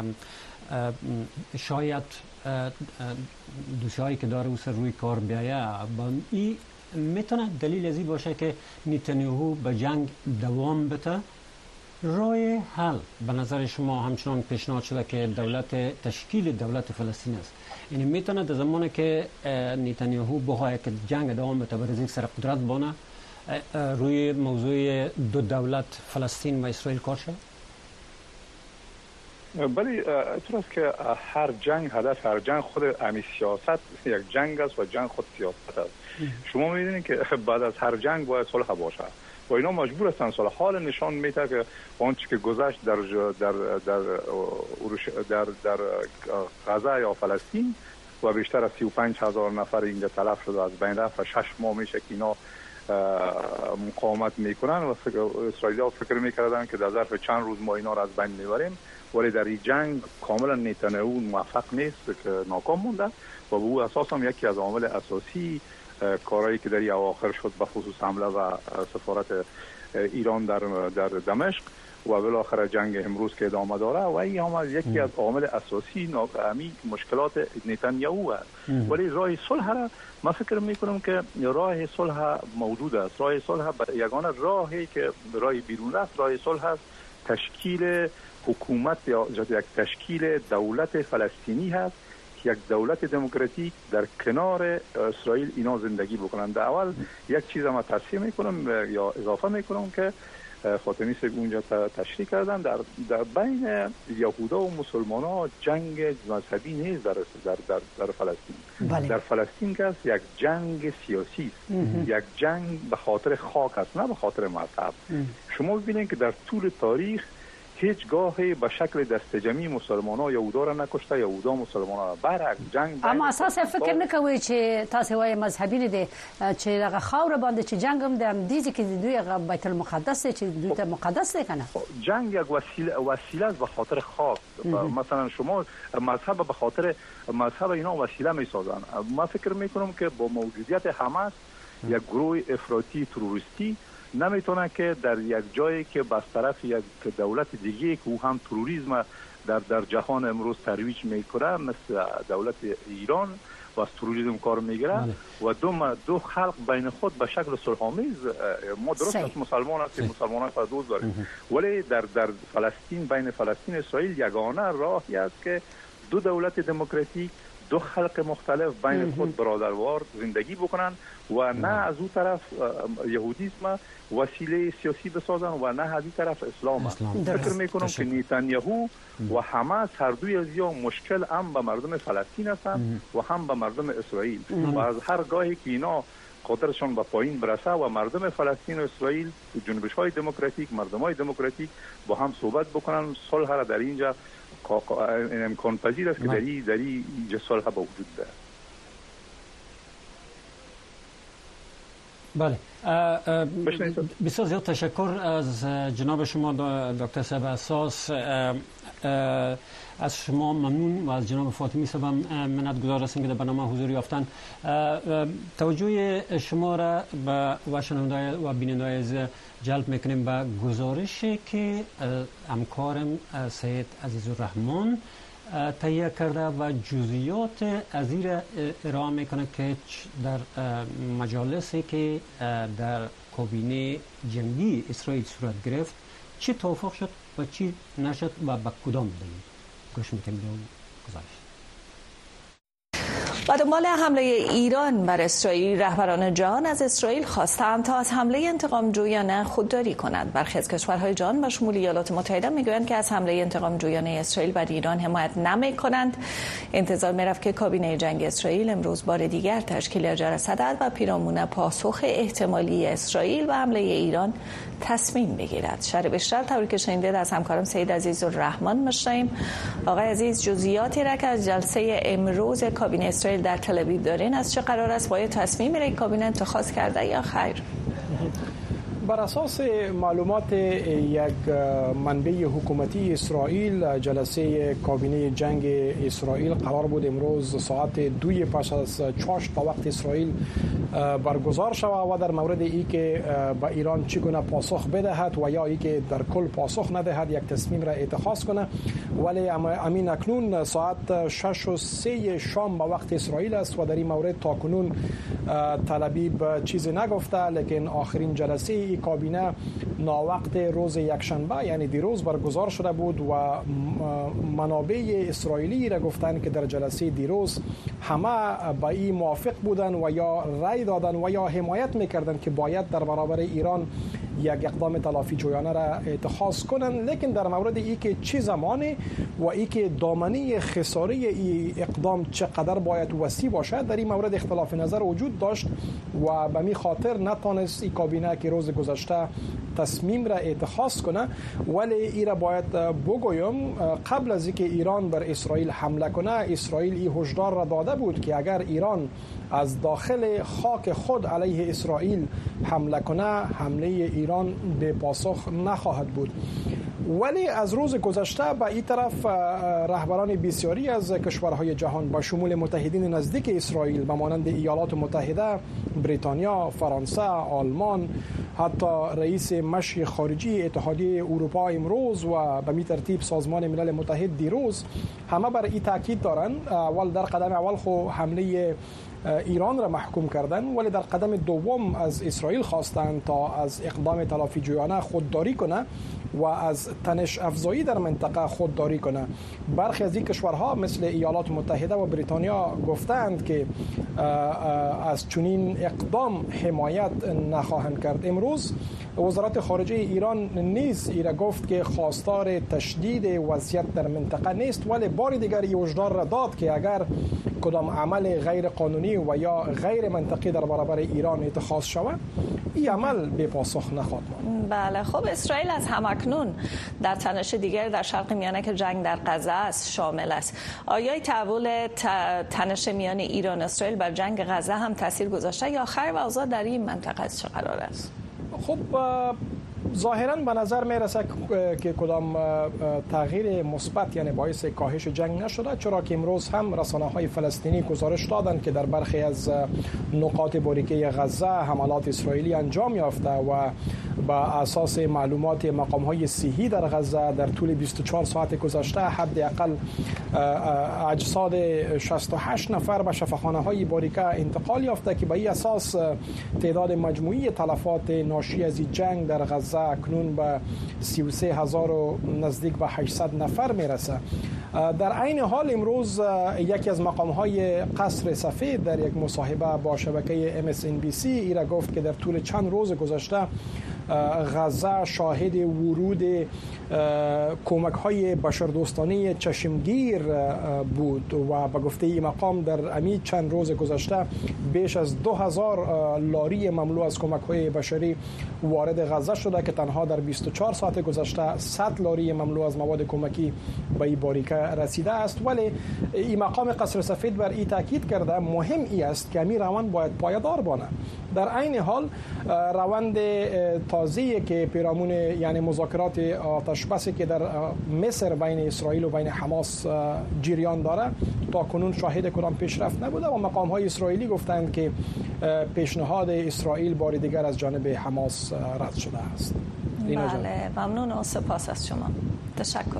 شاید دوشایی که داره او سر روی کار بیایه، این میتونه دلیل ازی باشه که نتانیاهو به جنگ دوام بده. راه حل به نظر شما همچنان پیشنهاد شده که دولت تشکیل دولت فلسطین است، یعنی میتونه در زمانی که نتانیاهو بخواه که جنگ دوام بده برای سر قدرت بانه روی موضوع دو دولت فلسطین و اسرائیل کار شد؟ بله، اینطور است که هر جنگ هدف هر جنگ خود امی سیاست یک جنگ است و جنگ خود سیاست است. شما می‌بینید که بعد از هر جنگ باید صلح باشه و اینا مجبور هستن صلح. حال نشان میده که آنچه که گذشت در در در در در غزه یا فلسطین و بیشتر از سی و پنج هزار نفر اینجا تلف شده، از بین رفت و شش ماه میشه که اینا مقاومت میکنن و اسرائیلی‌ها فکر میکردن که در ظرف چند روز ما اینا را از بین میبریم، ولی در این جنگ کاملا نتانیاهو موفق نیست که ناکام مونده و به او اساس هم یکی از عوامل اساسی کارهایی که در این اواخر شد به خصوص حمله و سفارت ایران در در دمشق و بالاخره جنگ امروز که ادامه داره و این هم یکی از عوامل اساسی ناکامی مشکلات نتانیاهو است. ولی راه صلح را من فکر میکنم که راه صلح موجود است. راه صلح یگانه راهی که راه بیرون است راه صلح است، تشکیل حکومت یا یک تشکیل دولت فلسطینی هست که یک دولت دموکراتیک در کنار اسرائیل اینا زندگی بکنند. اول یک چیز ما توصیه میکنم یا اضافه میکنم که فاطمی صاحب اونجا تشریح کردن، در در بین یهودا و مسلمان‌ها جنگ مذهبی نیست در در در, در فلسطین. بله. در فلسطین که یک جنگ سیاسی است، یک جنگ به خاطر خاک است، نه به خاطر مذهب. شما ببینید که در طول تاریخ هیچ گاهی به شکل دست جمعی مسلمان‌ها یهودا را نکشته، یهودا مسلمان‌ها را برعکس جنگ. اما اساس فکر نکوي چې تاسو وایي مذهبي نه دي چې هغه خاور باندې چې جنگ هم د دیزي کې دوی هغه بیت المقدس چې دوی ته مقدس دی کنه. جنگ یک وسیله وسیله است به خاطر خاک. مثلا شما مذهب به خاطر مذهب اینا وسیله می‌سازن. ما فکر می‌کنم که با موجودیت حماس یک گروه افراطی تروریستی نمیتونه که در یک جایی که بس طرف یک دولت دیگه که او هم تروریسم در در جهان امروز ترویج میکنه مثل دولت ایران و از تروریسم کار میگیره و دو دو خلق بین خود به شکل صلح‌آمیز، ما درست از مسلمان هستیم، مسلمانان خود دوست داریم، ولی در در فلسطین بین فلسطین و اسرائیل یگانه راهی است که دو دولت دموکراتیک، دو خلق مختلف بین خود برادروار زندگی بکنن و نه از اون طرف یهودیسم وسیله سیاسی بسازن و نه از این طرف اسلام. فکر میکنم که نیتانیاهو و حماس هر دوی از یا مشکل هم به مردم فلسطین هستند و هم به مردم اسرائیل و از هر گاهی که اینا قدرتشون به پایین برسه و مردم فلسطین و اسرائیل جنبش‌های دموکراتیک، مردم‌های دموکراتیک با هم صحبت بکنن، صلح را در اینجا امکان پذیر است که در این در اینجا صلح با وجود داره. بله، بسیار زیاد تشکر از جناب شما دکتر صاحب اساس، از شما ممنون و از جناب فاطمی صاحب منتگزار هستیم که در برنامه حضور یافتن. توجه شما را به و شنوندگان و بینندگان عزیز جلب میکنیم به گزارشی که همکارم سید عزیزالرحمن تهیه کرده و جزئیات از این را ارائه میکنه که در مجالسی که در کابینه جنگی اسرائیل صورت گرفت چی توافق شد و چی نشد و به کدام دلیل. گوش میکنیم به گزارش. و دنبال حمله ایران بر اسرائیل، رهبران جهان از اسرائیل خواستند تا از حمله انتقام جویانه خودداری کنند. برخی از کشورهای جهان و شمول ایالات متحده میگویند که از حمله انتقام جویانه اسرائیل بر ایران حمایت نمی‌کنند. انتظار می‌رفت که کابینه جنگ اسرائیل امروز بار دیگر تشکیل جلسه دهد و پیرامون پاسخ احتمالی اسرائیل به حمله ایران تصمیم بگیرد. شرح بیشتر تبریک شنیدید از همکارم سید عزیزالرحمن مشتایم. آقای عزیز، جزئیاتی را که از جلسه امروز کابینه اسرائیل در تل آویو دارین، از چه قرار است؟ باید تصمیم را کابینه اتخاذ کرده یا خیر؟ بر اساس معلومات یک منبع حکومتی اسرائیل، جلسه کابینه جنگ اسرائیل قرار بود امروز ساعت دوی پس از چاشت تا وقت اسرائیل برگزار شود و در مورد ای که به ایران چگونه پاسخ بدهد و یا ای که در کل پاسخ ندهد یک تصمیم را اتخاذ کنه. ولی امین اکنون ساعت شش و سه شام به وقت اسرائیل است و در این مورد تا کنون طلبیب چیزی نگفته، لیکن آخرین جلسه کابینه ناوقت روز یکشنبه یعنی دیروز برگزار شده بود و منابع اسرائیلی را گفتند که در جلسه دیروز همه با این موافق بودند و یا رأی دادن و یا حمایت میکردند که باید در برابر ایران یک اقدام تلافی جویانه را اتخاذ کنند. لیکن در مورد ای که چه زمانی و ای که دامنه خساری ای اقدام چقدر باید وسیع باشد، در این مورد اختلاف نظر وجود داشت و به می خاطر نتانست ای کابینه که روز گذشته تصمیم را اتخاذ کنه. ولی ای را باید بگویم قبل از اینکه ایران بر اسرائیل حمله کنه، اسرائیل ای هشدار را داده بود که اگر ایران از داخل خاک خود علیه اسرائیل حمله کنه، حمله ایران به پاسخ نخواهد بود. ولی از روز گذشته به این طرف رهبران بسیاری از کشورهای جهان با شمول متحدین نزدیک اسرائیل به مانند ایالات متحده، بریتانیا، فرانسه، آلمان، حتی رئیس مشی خارجی اتحادیه اروپا امروز و به می ترتیب سازمان ملل متحد دیروز، همه بر این تاکید دارند. اول در قدم اول خو حمله ایران را محکوم کردن، ولی در قدم دوم از اسرائیل خواستند تا از اقدام تلافی جویانه خودداری کنه و از تنش افزایی در منطقه خودداری کنه. برخی از این کشورها مثل ایالات متحده و بریتانیا گفتند که از چنین اقدام حمایت نخواهند کرد. امروز وزارت خارجه ایران نیز ایرا گفت که خواستار تشدید وضعیت در منطقه نیست، ولی بار دیگر این هشدار را داد که اگر کدام عمل غیر قانونی و یا غیر منطقی در برابر ایران اتخاذ شود، این عمل به پاسخ نخواهد ماند. بله، خب اسرائیل از همکنون در تنش دیگر در شرق میانه که جنگ در غزه است شامل است. آیا تحول تنش میان ایران و اسرائیل بر جنگ غزه هم تاثیر گذاشته یا خیر و اوضاع در این منطقه چه قرار است؟ خب ظاهراً به نظر می رسد که کدام تغییر مثبت یعنی باعث کاهش جنگ نشده، چرا که امروز هم رسانه های فلسطینی گزارش دادند که در برخی از نقاط باریکه غزه حملات اسرائیلی انجام یافته و با اساس معلومات مقام های صحی در غزه در طول بیست و چهار ساعت گذشته حداقل اجساد شصت و هشت نفر به شفاخانه های باریکه انتقال یافته که به این اساس تعداد مجموعی تلفات ناشی از این جنگ در غزه اکنون به سی و سه هزار و نزدیک به هشتصد نفر میرسه. در عین حال امروز یکی از مقام‌های قصر سفید در یک مصاحبه با شبکه ام اس ان بی سی ایرا گفت که در طول چند روز گذشته غزه شاهد ورود کمک‌های بشردوستانه چشمگیر بود و به گفته این مقام در امی چند روز گذشته بیش از دو هزار لاری مملو از کمک‌های بشری وارد غزه شده که تنها در بیست و چهار ساعت گذشته صد لاری مملو از مواد کمکی به این باریکه رسیده است. ولی این مقام قصر سفید بر این تاکید کرده مهم ای است که این روند باید پایدار بانه. در عین حال روند تازه‌ای که پیرامون یعنی مذاکرات آتش بسی که در مصر بین اسرائیل و بین حماس جریان داره تا کنون شاهد کدام پیشرفت نبوده و مقام‌های اسرائیلی گفتند که پیشنهاد اسرائیل بار دیگر از جانب حماس رد شده است. بله، ممنون و سپاس از شما. تشکر.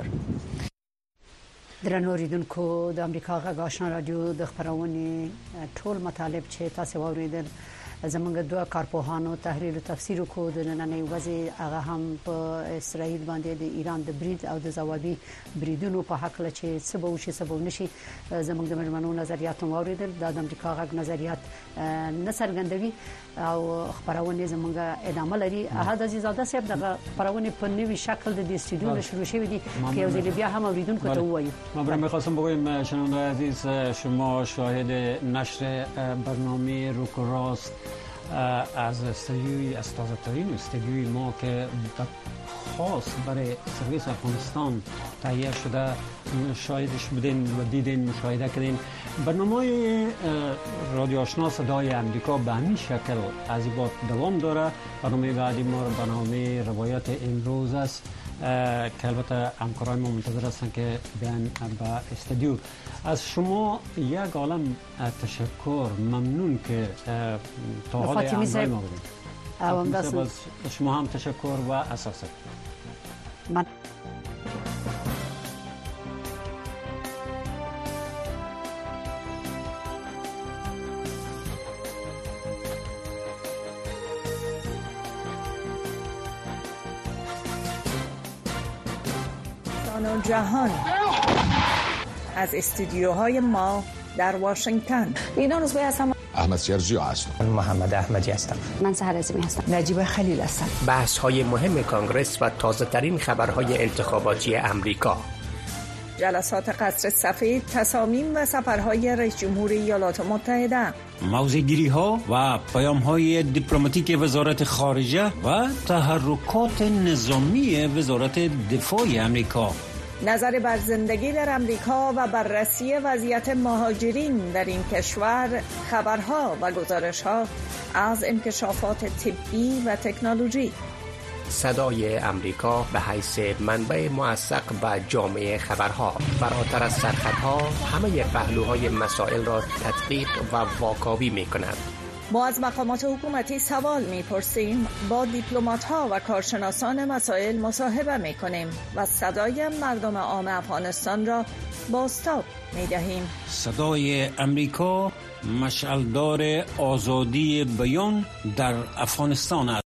درنو اوریدونکو د امریکا غږ آشنا رادیو د خبرونې ټول مطالب چې تاسو واوریدل زمونږ دوه کارپوهانو تحلیل او تفسیر کو د نننۍ ورځې هغه هم په اسرائیل باندې د ایران د برید او د ځوابي بریدونو په حق له چې څه به وشي څه به نشي زمونږ د مېرمنو نظریات هم واوریدل. د امریکا غږ نظریات نه څرګندوي او خبرونه زمونږ ادامه لري. احد عزیزاده صاحب د خبرونه په نوي شکل د دې استودیو شروع شوې دي که یو ځل بیا هم اوریدونکو ته وایي. ما برای می‌خواستم بگویم شنونده عزیز شما شاهد نشر برنامه روک و راست از استودیوی از تازه ترین استودیوی ما که خاص برای سرویس افغانستان تهیه شده شاهدش بودین و دیدین مشاهده کردین. برنامه رادیو آشنا صدای امریکا به همین شکل از این بار دوام داره. برنامه بعدی ما برنامه روایت امروز است که البته همکارای ما منتظر هستن که بیان به استودیو. از شما یک عالم تشکر، ممنون که تا حال همراه ما بودید. از شما هم تشکر و اساسه من جهان از استودیوهای ما در واشنگتن. اینا روزبه هستم. احمد سیرجی هستم. من محمد احمدی هستم. من سحر عظیمی هستم. نجیب خلیل هستم. بحث های مهم کانگرس و تازه ترین خبرهای انتخاباتی امریکا. جلسات قصر سفید، تصامیم و سفرهای رئیس جمهور ایالات متحده. موضع‌گیری ها و پیام های دیپلماتیک وزارت خارجه و تحرکات نظامی وزارت دفاع امریکا. نظر بر زندگی در امریکا و بررسی وضعیت مهاجرین در این کشور، خبرها و گزارش‌ها از انکشافات طبی و تکنولوژی. صدای امریکا به حیث منبع موثق و جامع خبرها، فراتر از سرخطها همه پهلوهای مسائل را تدقیق و واکاوی می‌کند. ما از مقامات حکومتی سوال می‌پرسیم، با دیپلمات‌ها و کارشناسان مسائل مصاحبه می‌کنیم و صدای مردم عام افغانستان را بازتاب می‌دهیم. صدای امریکا مشعلدار آزادی بیان در افغانستان است.